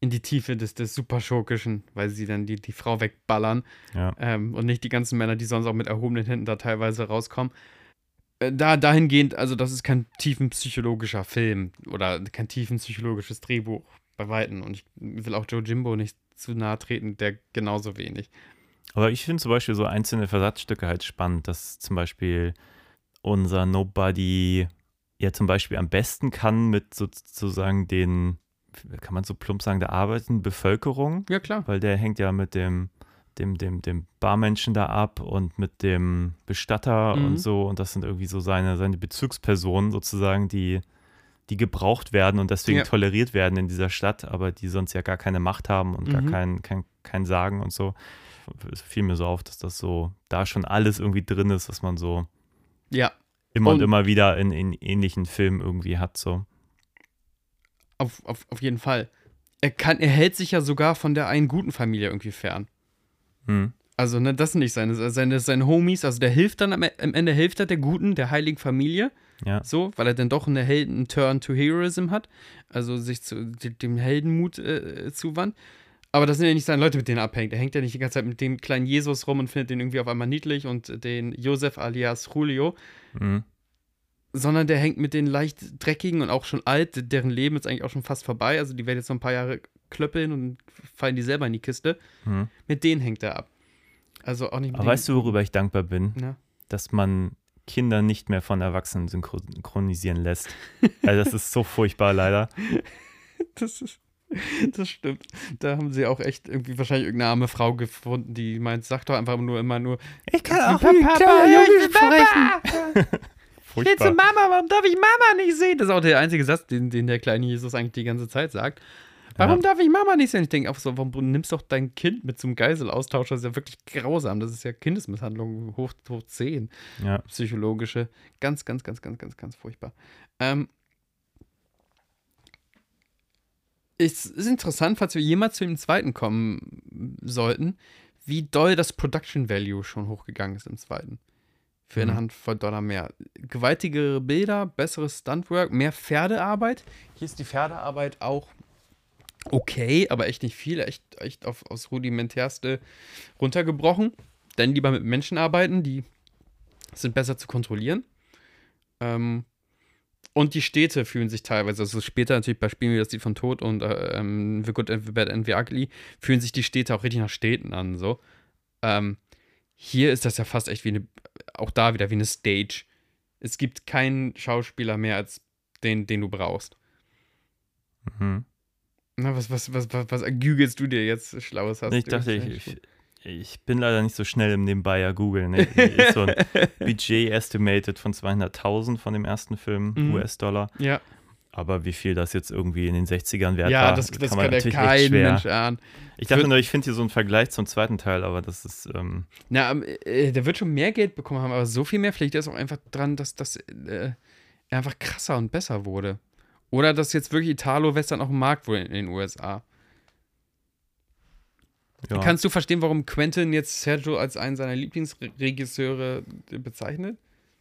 in die Tiefe des Superschurkischen, weil sie dann die Frau wegballern.
Ja.
Und nicht die ganzen Männer, die sonst auch mit erhobenen Händen da teilweise rauskommen. Dahingehend, also das ist kein tiefenpsychologischer Film oder kein tiefenpsychologisches Drehbuch bei Weitem. Und ich will auch Yojimbo nicht zu nahe treten, der genauso wenig.
Aber ich finde zum Beispiel so einzelne Versatzstücke halt spannend, dass zum Beispiel unser Nobody ja zum Beispiel am besten kann mit sozusagen den, kann man so plump sagen, der arbeitenden Bevölkerung.
Ja, klar.
Weil der hängt ja mit dem Barmenschen da ab und mit dem Bestatter und so. Und das sind irgendwie so seine Bezugspersonen sozusagen, die gebraucht werden und deswegen toleriert werden in dieser Stadt, aber die sonst ja gar keine Macht haben und gar kein Sagen und so. Es fiel mir so auf, dass das so da schon alles irgendwie drin ist, was man so immer und immer wieder in ähnlichen Filmen irgendwie hat. So.
Auf jeden Fall. Er hält sich ja sogar von der einen guten Familie irgendwie fern. Also, ne, das sind nicht seine Homies, also der hilft dann, am Ende hilft er der guten, der heiligen Familie. Ja. So, weil er dann doch einen Turn to Heroism hat, also sich dem Heldenmut zuwandt. Aber das sind ja nicht seine Leute, mit denen er abhängt. Er hängt ja nicht die ganze Zeit mit dem kleinen Jesus rum und findet den irgendwie auf einmal niedlich und den Josef alias Julio. Sondern der hängt mit den leicht dreckigen und auch schon alt, deren Leben ist eigentlich auch schon fast vorbei. Also die werden jetzt noch ein paar Jahre klöppeln und fallen die selber in die Kiste. Mit denen hängt er ab. Also auch nicht mit
Aber weißt du, worüber ich dankbar bin?
Ja.
Dass man Kinder nicht mehr von Erwachsenen synchronisieren lässt. Also das ist so furchtbar leider.
Das stimmt. Da haben sie auch echt irgendwie wahrscheinlich irgendeine arme Frau gefunden, die meint, sag doch einfach immer nur
ich kann auch
Papa,
Jungs
sprechen. Steht zu Mama, warum darf ich Mama nicht sehen? Das ist auch der einzige Satz, den der kleine Jesus eigentlich die ganze Zeit sagt. Warum darf ich Mama nicht sehen? Ich denke auch so, warum nimmst du doch dein Kind mit zum Geiselaustausch? Das ist ja wirklich grausam. Das ist ja Kindesmisshandlung hoch 10.
Ja.
Psychologische. Ganz, ganz, ganz, ganz, ganz, ganz furchtbar. Es ist interessant, falls wir jemals zu dem zweiten kommen sollten, wie doll das Production Value schon hochgegangen ist im zweiten. Für eine Handvoll $1 mehr. Gewaltigere Bilder, besseres Stuntwork, mehr Pferdearbeit. Hier ist die Pferdearbeit auch okay, aber echt nicht viel. Echt aufs Rudimentärste runtergebrochen. Dann lieber mit Menschen arbeiten, die sind besser zu kontrollieren. Und die Städte fühlen sich teilweise, also später natürlich bei Spielen wie das Lied von Tod und The Good and the Bad and the Ugly, fühlen sich die Städte auch richtig nach Städten an. So. Hier ist das ja fast echt auch da wieder wie eine Stage. Es gibt keinen Schauspieler mehr als den du brauchst. Na, was googelst du dir jetzt Schlaues?
Ich dachte, ich bin leider nicht so schnell im Nebenbei googeln. Ne? Ist so ein Budget estimated von 200.000 von dem ersten Film, US-Dollar.
Ja.
Aber wie viel das jetzt irgendwie in den 60ern wert war,
ja, das kann man natürlich kein Mensch ahnen.
Ich dachte nur, ich finde hier so einen Vergleich zum zweiten Teil, aber das ist
der wird schon mehr Geld bekommen haben, aber so viel mehr. Vielleicht ist auch einfach dran, dass er einfach krasser und besser wurde. Oder dass jetzt wirklich Italo-Western auch im Markt wurde in den USA. Ja. Kannst du verstehen, warum Quentin jetzt Sergio als einen seiner Lieblingsregisseure bezeichnet?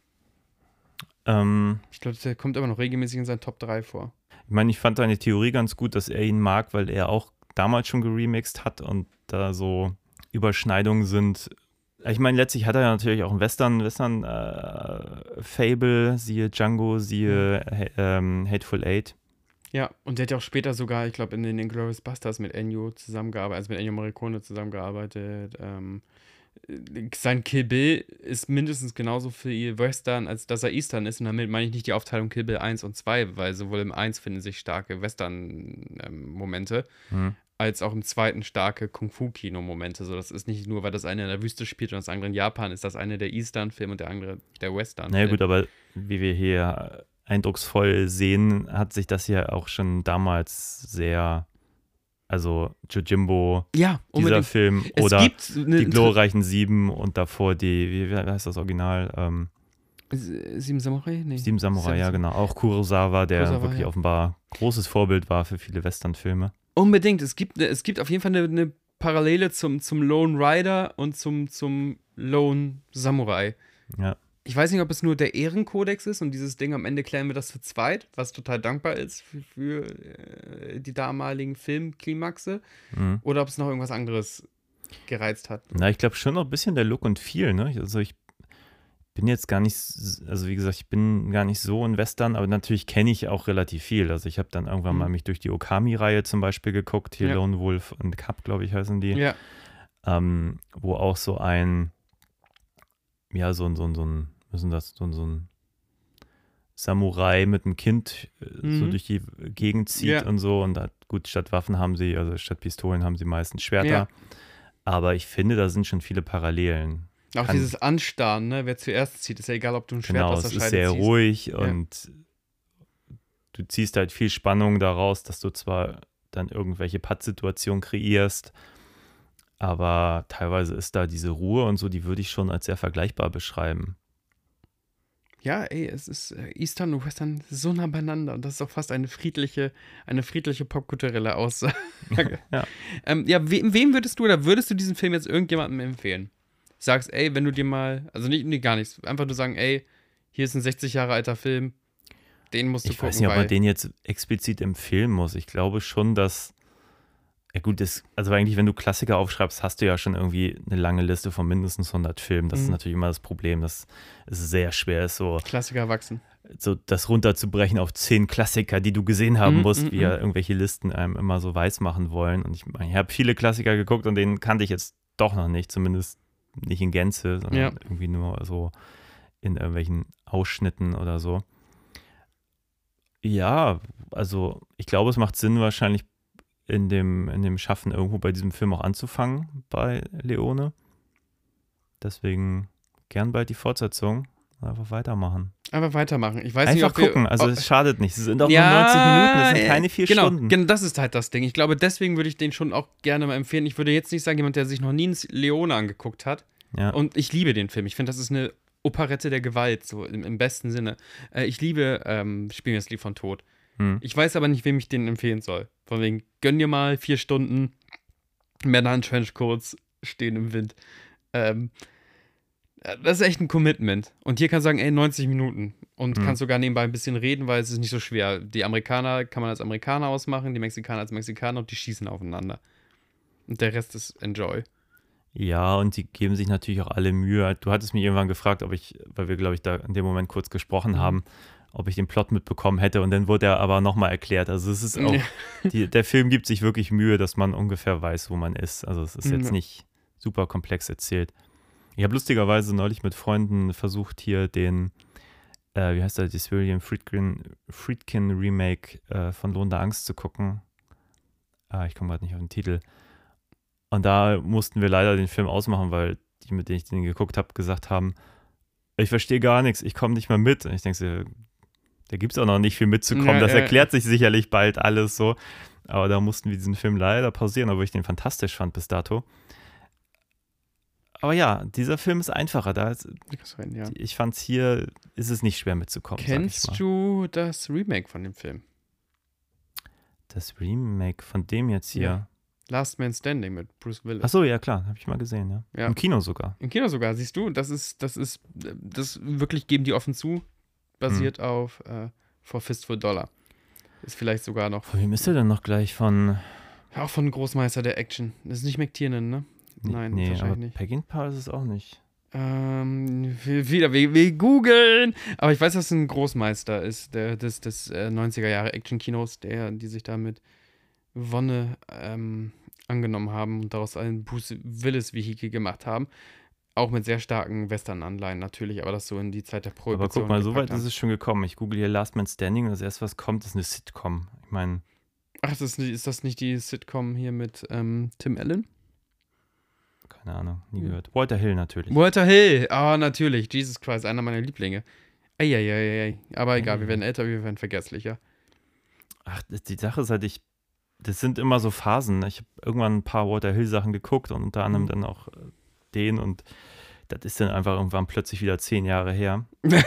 Ich glaube, der kommt immer noch regelmäßig in seinen Top 3 vor.
Ich meine, ich fand deine Theorie ganz gut, dass er ihn mag, weil er auch damals schon geremixed hat und da so Überschneidungen sind. Ich meine, letztlich hat er ja natürlich auch ein Western-Fable, siehe Django, siehe Hateful Eight.
Ja, und der hat ja auch später sogar, ich glaube, in den Inglourious Basterds mit Ennio zusammengearbeitet, also mit Ennio Morricone zusammengearbeitet. Sein Kill Bill ist mindestens genauso viel Western, als dass er Eastern ist. Und damit meine ich nicht die Aufteilung Kill Bill 1 und 2, weil sowohl im 1 finden sich starke Western-Momente, als auch im zweiten starke Kung-Fu-Kino-Momente. So, das ist nicht nur, weil das eine in der Wüste spielt und das andere in Japan, ist das eine der Eastern-Filme und der andere der Western-Film.
Na ja, gut, aber wie wir hier eindrucksvoll sehen, hat sich das ja auch schon damals sehr, also Yojimbo, dieser Film, oder die glorreichen 7 und davor wie heißt das Original?
7 Samurai? Nee.
7 Samurai, ja genau. Auch Kurosawa, der wirklich offenbar großes Vorbild war für viele Western-Filme.
Unbedingt. Es gibt auf jeden Fall eine Parallele zum Lone Rider und zum Lone Samurai.
Ja.
Ich weiß nicht, ob es nur der Ehrenkodex ist und dieses Ding am Ende klären wir das zu zweit, was total dankbar ist für die damaligen Filmklimaxe. Oder ob es noch irgendwas anderes gereizt hat.
Na, ich glaube schon noch ein bisschen der Look und Feel, ne? Also ich bin jetzt gar nicht, also wie gesagt, ich bin gar nicht so in Western, aber natürlich kenne ich auch relativ viel. Also ich habe dann irgendwann mal mich durch die Okami-Reihe zum Beispiel geguckt, hier Lone Wolf und Cub, glaube ich, heißen die.
Ja.
Wo auch so ein, ja, so ein Samurai mit einem Kind so durch die Gegend zieht und so. Und gut, statt Waffen haben sie, also statt Pistolen haben sie meistens Schwerter.
Ja.
Aber ich finde, da sind schon viele Parallelen.
Auch dieses Anstarren, ne? Wer zuerst zieht, ist ja egal, ob du ein Schwert aus der Scheide ziehst.
Genau, es ist sehr ruhig und du ziehst halt viel Spannung daraus, dass du zwar dann irgendwelche Pattsituationen kreierst, aber teilweise ist da diese Ruhe und so, die würde ich schon als sehr vergleichbar beschreiben.
Ja, ey, es ist Eastern und Western so nah beieinander und das ist auch fast eine friedliche popkulturelle Aussage.
Ja.
Wem würdest du diesen Film jetzt irgendjemandem empfehlen? Sagst, ey, wenn du dir mal, also gar nichts, einfach nur sagen, ey, hier ist ein 60 Jahre alter Film, den musst du gucken.
Ich weiß nicht, ob man den jetzt explizit empfehlen muss. Ich glaube schon, dass, ja gut, also eigentlich, wenn du Klassiker aufschreibst, hast du ja schon irgendwie eine lange Liste von mindestens 100 Filmen. Das ist natürlich immer das Problem, dass es sehr schwer ist, so
Klassiker wachsen.
So das runterzubrechen auf 10 Klassiker, die du gesehen haben musst, wie ja irgendwelche Listen einem immer so weiß machen wollen. Und ich habe viele Klassiker geguckt und den kannte ich jetzt doch noch nicht, zumindest nicht in Gänze, sondern irgendwie nur so in irgendwelchen Ausschnitten oder so. Ja, also ich glaube, es macht Sinn, wahrscheinlich in dem Schaffen irgendwo bei diesem Film auch anzufangen, bei Leone. Deswegen gern bald die Fortsetzung. Einfach weitermachen.
Ich weiß
einfach
nicht, ob
gucken, also es schadet nicht. Es sind auch nur 90 Minuten, das sind keine 4 Stunden.
Genau, das ist halt das Ding. Ich glaube, deswegen würde ich den schon auch gerne mal empfehlen. Ich würde jetzt nicht sagen, jemand, der sich noch nie ein Leone angeguckt hat.
Ja.
Und ich liebe den Film. Ich finde, das ist eine Operette der Gewalt, so im besten Sinne. Ich liebe Spiel mir das Lied von Tod. Ich weiß aber nicht, wem ich den empfehlen soll. Von wegen, gönn dir mal 4 Stunden Männer in Trenchcoats stehen im Wind. Das ist echt ein Commitment. Und hier kannst du sagen, ey, 90 Minuten. Und kannst sogar nebenbei ein bisschen reden, weil es ist nicht so schwer. Die Amerikaner kann man als Amerikaner ausmachen, die Mexikaner als Mexikaner und die schießen aufeinander. Und der Rest ist Enjoy.
Ja, und die geben sich natürlich auch alle Mühe. Du hattest mich irgendwann gefragt, weil wir, glaube ich, da in dem Moment kurz gesprochen haben, ob ich den Plot mitbekommen hätte. Und dann wurde er aber nochmal erklärt. Also es ist auch, der Film gibt sich wirklich Mühe, dass man ungefähr weiß, wo man ist. Also es ist jetzt nicht super komplex erzählt. Ich habe lustigerweise neulich mit Freunden versucht, hier den, wie heißt der, das William Friedkin Remake von Lohn der Angst zu gucken. Ich komme gerade nicht auf den Titel. Und da mussten wir leider den Film ausmachen, weil die, mit denen ich den geguckt habe, gesagt haben, ich verstehe gar nichts, ich komme nicht mal mit. Und ich denke so, da gibt es auch noch nicht viel mitzukommen. Das erklärt sich sicherlich bald alles so. Aber da mussten wir diesen Film leider pausieren, obwohl ich den fantastisch fand bis dato. Aber ja, dieser Film ist einfacher. Ich fand hier, ist es nicht schwer mitzukommen.
Kennst du das Remake von dem Film?
Das Remake von dem jetzt hier?
Ja. Last Man Standing mit Bruce Willis.
Achso, ja klar, habe ich mal gesehen, ja. Im Kino sogar.
Im Kino sogar, siehst du, das wirklich geben die offen zu, basiert auf For Fistful Dollar. Ist vielleicht sogar noch.
Von wem ist der denn noch gleich von?
Auch von Großmeister der Action. Das ist nicht McTiernan, ne? Nein, wahrscheinlich
aber
nicht.
Peckinpah ist es auch nicht.
Wir googeln. Aber ich weiß, dass es ein Großmeister ist, des 90er Jahre Action-Kinos, die sich da mit Wonne angenommen haben und daraus ein Bruce Willis-Vehikel gemacht haben. Auch mit sehr starken Western-Anleihen natürlich, aber das so in die Zeit der Prohibition.
Aber guck mal, so weit ist es schon gekommen. Ich google hier Last Man Standing und das erste, was kommt, ist eine Sitcom. Ich meine.
Ach, ist das nicht die Sitcom hier mit Tim Allen?
Keine Ahnung, nie gehört. Walter Hill natürlich.
Walter Hill, natürlich. Jesus Christ, einer meiner Lieblinge. Eieieiei. Aber egal, wir werden älter, wir werden vergesslicher.
Ach, die Sache ist halt, das sind immer so Phasen. Ich habe irgendwann ein paar Walter Hill Sachen geguckt und unter anderem dann auch den und das ist dann einfach irgendwann plötzlich wieder 10 Jahre her.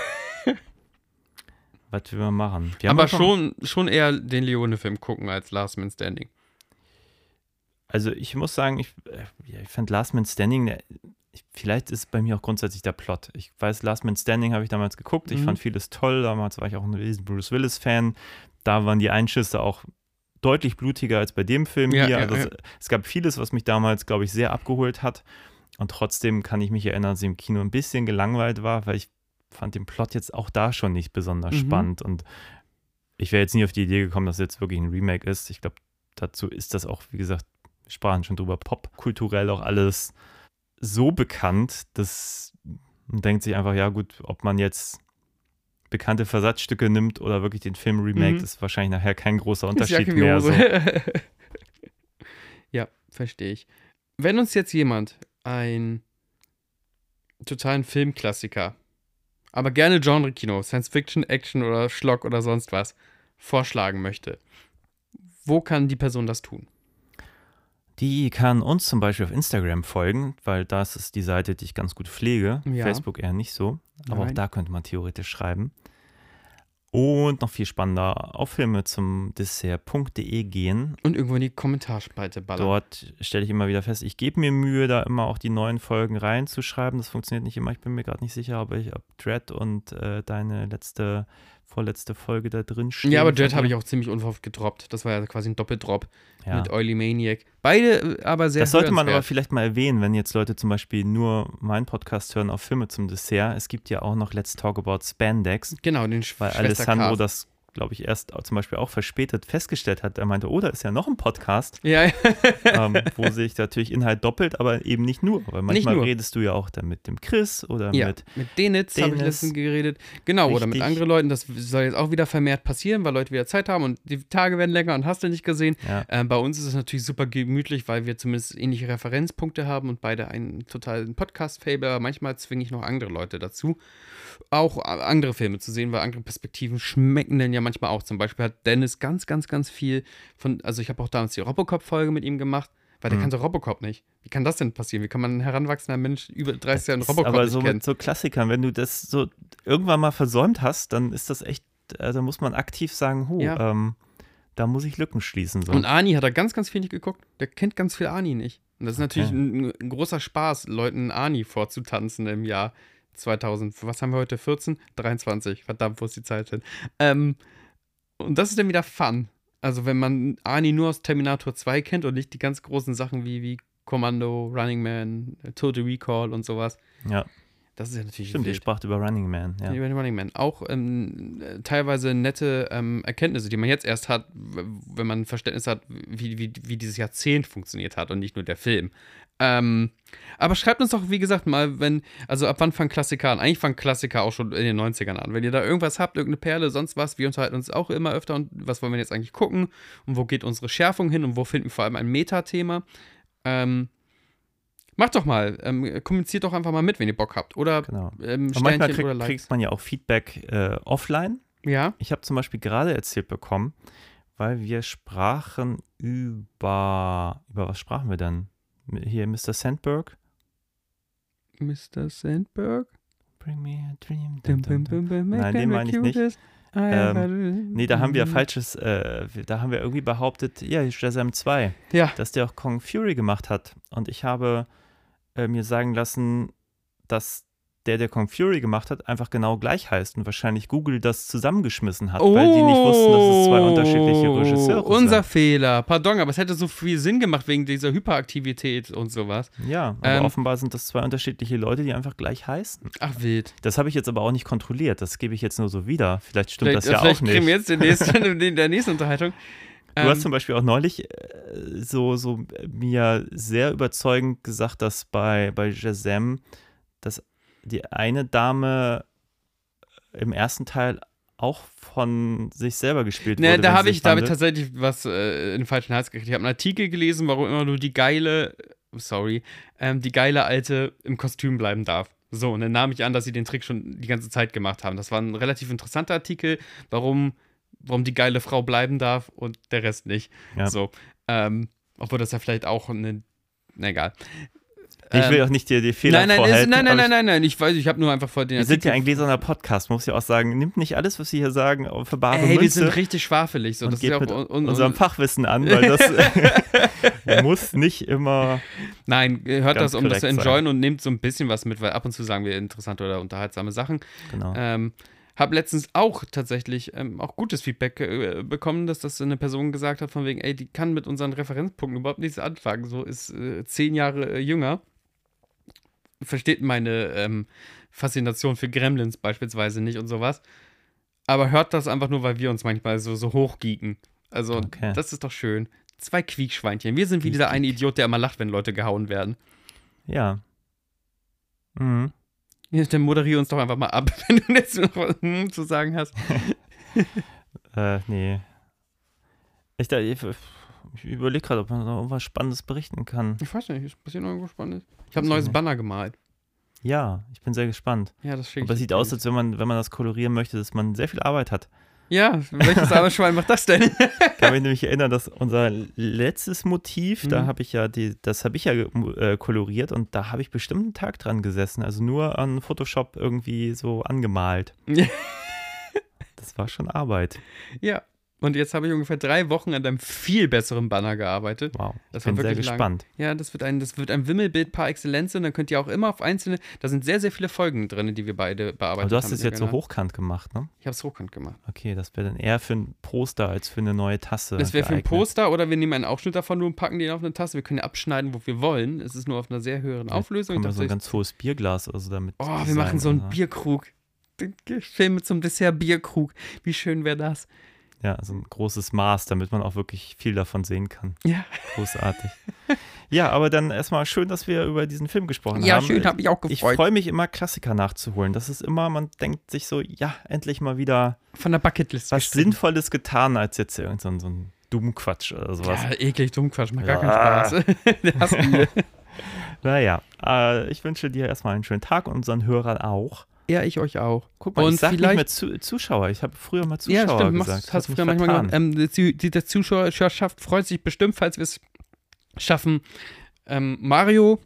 Was will man machen?
Aber schon eher den Leone-Film gucken als Last Man Standing.
Also ich muss sagen, ich fand Last Man Standing, vielleicht ist bei mir auch grundsätzlich der Plot. Ich weiß, Last Man Standing habe ich damals geguckt. Ich fand vieles toll. Damals war ich auch ein riesen Bruce Willis-Fan. Da waren die Einschüsse auch deutlich blutiger als bei dem Film hier. Also es gab vieles, was mich damals, glaube ich, sehr abgeholt hat. Und trotzdem kann ich mich erinnern, dass ich im Kino ein bisschen gelangweilt war, weil ich fand den Plot jetzt auch da schon nicht besonders spannend. Und ich wäre jetzt nie auf die Idee gekommen, dass es jetzt wirklich ein Remake ist. Ich glaube, dazu ist das auch, wie gesagt, wir sprachen schon drüber, popkulturell auch alles so bekannt, dass man denkt sich einfach, ja gut, ob man jetzt bekannte Versatzstücke nimmt oder wirklich den Film remaked, ist wahrscheinlich nachher kein großer Unterschied mehr. So.
Ja, verstehe ich. Wenn uns jetzt jemand einen totalen Filmklassiker, aber gerne Genre-Kino, Science-Fiction, Action oder Schlock oder sonst was, vorschlagen möchte, wo kann die Person das tun?
Die kann uns zum Beispiel auf Instagram folgen, weil das ist die Seite, die ich ganz gut pflege.
Ja.
Facebook eher nicht so, aber
Nein.
auch da könnte man theoretisch schreiben. Und noch viel spannender, auf Filme zum Dessert.de gehen.
Und irgendwo in die Kommentarspalte ballern.
Dort stelle ich immer wieder fest, ich gebe mir Mühe, da immer auch die neuen Folgen reinzuschreiben. Das funktioniert nicht immer, ich bin mir gerade nicht sicher, ob Dread und deine vorletzte Folge da drin stehen.
Ja, aber Dread habe ich auch ziemlich unverhofft gedroppt. Das war ja quasi ein Doppeldrop mit Oily Maniac. Beide aber sehr
Das sollte man
hörenswert.
aber vielleicht mal erwähnen, wenn jetzt Leute zum Beispiel nur meinen Podcast hören auf Filme zum Dessert. Es gibt ja auch noch Let's Talk About Spandex.
Genau, den
Weil Alessandro das, glaube ich, erst zum Beispiel auch verspätet festgestellt hat. Er meinte, da ist ja noch ein Podcast,
Ja.
wo sich natürlich Inhalt doppelt, aber eben nicht nur. Weil manchmal redest du ja auch dann mit dem Chris oder mit
Denitz habe ich letztens geredet. Genau,
Richtig.
oder mit anderen Leuten. Das soll jetzt auch wieder vermehrt passieren, weil Leute wieder Zeit haben und die Tage werden länger und hast du nicht gesehen.
Ja.
Bei uns ist es natürlich super gemütlich, weil wir zumindest ähnliche Referenzpunkte haben und beide einen totalen Podcast-Fable, aber manchmal zwinge ich noch andere Leute dazu, auch andere Filme zu sehen, weil andere Perspektiven schmecken denn ja manchmal auch. Zum Beispiel hat Dennis ganz, ganz, ganz viel also ich habe auch damals die Robocop-Folge mit ihm gemacht, weil der kannte Robocop nicht. Wie kann das denn passieren? Wie kann man ein heranwachsender Mensch über 30 Jahre Robocop
aber
nicht
so
kennen?
mit so Klassikern, wenn du das so irgendwann mal versäumt hast, dann ist das echt, da muss man aktiv sagen, da muss ich Lücken schließen. So.
Und Ani hat er ganz, ganz viel nicht geguckt. Der kennt ganz viel Ani nicht. Und das ist natürlich ein großer Spaß, Leuten Ani vorzutanzen im Jahr 2000. Was haben wir heute? 14? 23. Verdammt, wo ist die Zeit hin? Und das ist dann wieder Fun. Also wenn man Ani nur aus Terminator 2 kennt und nicht die ganz großen Sachen wie Commando, Running Man, Total Recall und sowas.
Ja.
Das ist ja natürlich
Stimmt, ihr
wild.
spracht über Running Man. Ja.
Über den Running Man. Auch teilweise nette Erkenntnisse, die man jetzt erst hat, wenn man Verständnis hat, wie dieses Jahrzehnt funktioniert hat und nicht nur der Film. Aber schreibt uns doch, wie gesagt, mal, ab wann fangen Klassiker an? Eigentlich fangen Klassiker auch schon in den 90ern an. Wenn ihr da irgendwas habt, irgendeine Perle, sonst was, wir unterhalten uns auch immer öfter und was wollen wir jetzt eigentlich gucken und wo geht unsere Schärfung hin und wo finden wir vor allem ein Metathema. Macht doch mal, kommuniziert doch einfach mal mit, wenn ihr Bock habt. Oder
Genau.
Sternchen oder Likes.
Kriegt man ja auch Feedback offline.
Ja.
Ich habe zum Beispiel gerade erzählt bekommen, weil wir sprachen über was sprachen wir denn? Hier Mr. Sandberg.
Mr. Sandberg?
Bring me a dream.
Nein,
den meine ich nicht. Nee, da haben wir da haben wir irgendwie behauptet, ja, Shazam 2, dass der auch Kong Fury gemacht hat. Und ich habe mir sagen lassen, dass der Kong Fury gemacht hat, einfach genau gleich heißt und wahrscheinlich Google das zusammengeschmissen hat, weil die nicht wussten, dass es zwei unterschiedliche Regisseure sind.
Unser Fehler. Pardon, aber es hätte so viel Sinn gemacht wegen dieser Hyperaktivität und sowas.
Ja, aber offenbar sind das zwei unterschiedliche Leute, die einfach gleich heißen.
Ach, wild.
Das habe ich jetzt aber auch nicht kontrolliert. Das gebe ich jetzt nur so wieder. Vielleicht stimmt das ja auch nicht.
Vielleicht kriegen wir jetzt in der nächsten Unterhaltung.
Du hast zum Beispiel auch neulich so mir sehr überzeugend gesagt, dass bei Shazam dass die eine Dame im ersten Teil auch von sich selber gespielt wurde.
Da habe ich tatsächlich was in den falschen Hals gekriegt. Ich habe einen Artikel gelesen, warum immer nur die geile Alte im Kostüm bleiben darf. So, und dann nahm ich an, dass sie den Trick schon die ganze Zeit gemacht haben. Das war ein relativ interessanter Artikel, warum die geile Frau bleiben darf und der Rest nicht.
Ja.
So, obwohl das ja vielleicht auch egal.
Ich will auch nicht dir die Fehler vorhalten.
Nein. Ich weiß, ich habe nur einfach vor den
Wir sind ja ein gläserner Podcast, muss ich auch sagen. Nimmt nicht alles, was Sie hier sagen, für bare Münze.
Wir sind richtig schwafelig. So.
Und
das
geht
ist ja
mit
auch
unserem Fachwissen an, weil das muss nicht immer.
Nein, hört das, um das zu enjoyen
sein.
Und nehmt so ein bisschen was mit, weil ab und zu sagen wir interessante oder unterhaltsame Sachen.
Genau.
Habe letztens auch tatsächlich auch gutes Feedback bekommen, dass das eine Person gesagt hat, von wegen, ey, die kann mit unseren Referenzpunkten überhaupt nichts anfangen, so ist 10 Jahre jünger, versteht meine Faszination für Gremlins beispielsweise nicht und sowas, aber hört das einfach nur, weil wir uns manchmal so hochgeeken. Also, Das ist doch schön. 2 Quiekschweinchen. Wir sind wie dieser eine Idiot, der immer lacht, wenn Leute gehauen werden.
Ja. Mhm.
Dann moderiere uns doch einfach mal ab, wenn du jetzt noch was zu sagen hast.
Nee. Ich überlege gerade, ob man noch irgendwas Spannendes berichten kann.
Ich weiß nicht, ist passiert noch irgendwas Spannendes? Ich habe ein neues Banner gemalt.
Ja, ich bin sehr gespannt.
Ja, das schicke ich.
Aber es sieht aus, als wenn man das kolorieren möchte, dass man sehr viel Arbeit hat.
Ja, welches Arbeitsschwein macht das denn?
Ich kann mich nämlich erinnern, dass unser letztes Motiv, das habe ich ja koloriert und da habe ich bestimmt einen Tag dran gesessen, also nur an Photoshop irgendwie so angemalt. Das war schon Arbeit.
Ja, und jetzt habe ich ungefähr 3 Wochen an einem viel besseren Banner gearbeitet.
Wow,
das
ich bin sehr gespannt.
Ja, das wird ein Wimmelbild par excellence und dann könnt ihr auch immer auf einzelne, da sind sehr, sehr viele Folgen drin, die wir beide bearbeitet haben.
Aber du hast es jetzt so hochkant gemacht, ne?
Ich habe es hochkant gemacht.
Okay, das wäre dann eher für ein Poster als für eine neue Tasse.
Das wäre für ein Poster oder wir nehmen einen Ausschnitt davon und packen den auf eine Tasse. Wir können ja abschneiden, wo wir wollen. Es ist nur auf einer sehr höheren Auflösung.
Wir so ein ganz hohes Bierglas oder so damit.
Oh, wir machen so einen Bierkrug. Den Film zum Dessert Bierkrug. Wie schön wäre das?
Ja, so ein großes Maß, damit man auch wirklich viel davon sehen kann.
Ja.
Großartig. Ja, aber dann erstmal schön, dass wir über diesen Film gesprochen haben.
Ja, schön, habe ich auch gefreut.
Ich freue mich immer, Klassiker nachzuholen. Das ist immer, man denkt sich so, ja, endlich mal wieder
von der Bucketlist
was Sinnvolles getan, als jetzt irgend so ein Dummquatsch oder sowas.
Ja, eklig, Dummquatsch, macht gar keinen Spaß. Der hassen wir.
Naja, ich wünsche dir erstmal einen schönen Tag und unseren Hörern auch.
Ja, ich euch auch.
Guck mal, und ich sag nicht mehr Zuschauer. Ich habe früher mal Zuschauer gesagt.
Hast du früher manchmal gemacht. Die Zuschauerschaft freut sich bestimmt, falls wir es schaffen, Mario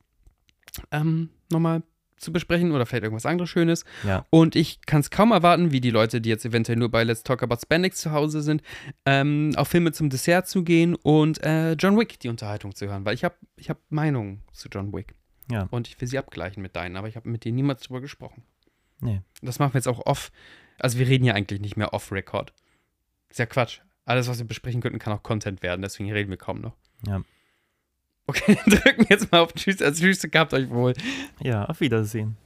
nochmal zu besprechen oder vielleicht irgendwas anderes Schönes.
Ja.
Und ich kann es kaum erwarten, wie die Leute, die jetzt eventuell nur bei Let's Talk About Spandex zu Hause sind, auf Filme zum Dessert zu gehen und John Wick die Unterhaltung zu hören. Weil ich hab Meinungen zu John Wick.
Ja.
Und ich will sie abgleichen mit deinen, aber ich habe mit dir niemals drüber gesprochen.
Nee.
Das machen wir jetzt auch off. Also wir reden ja eigentlich nicht mehr off-Record. Ist ja Quatsch. Alles, was wir besprechen könnten, kann auch Content werden. Deswegen reden wir kaum noch.
Ja.
Okay, drücken wir jetzt mal auf Tschüss. Also Tschüss, gehabt euch wohl.
Ja, auf Wiedersehen.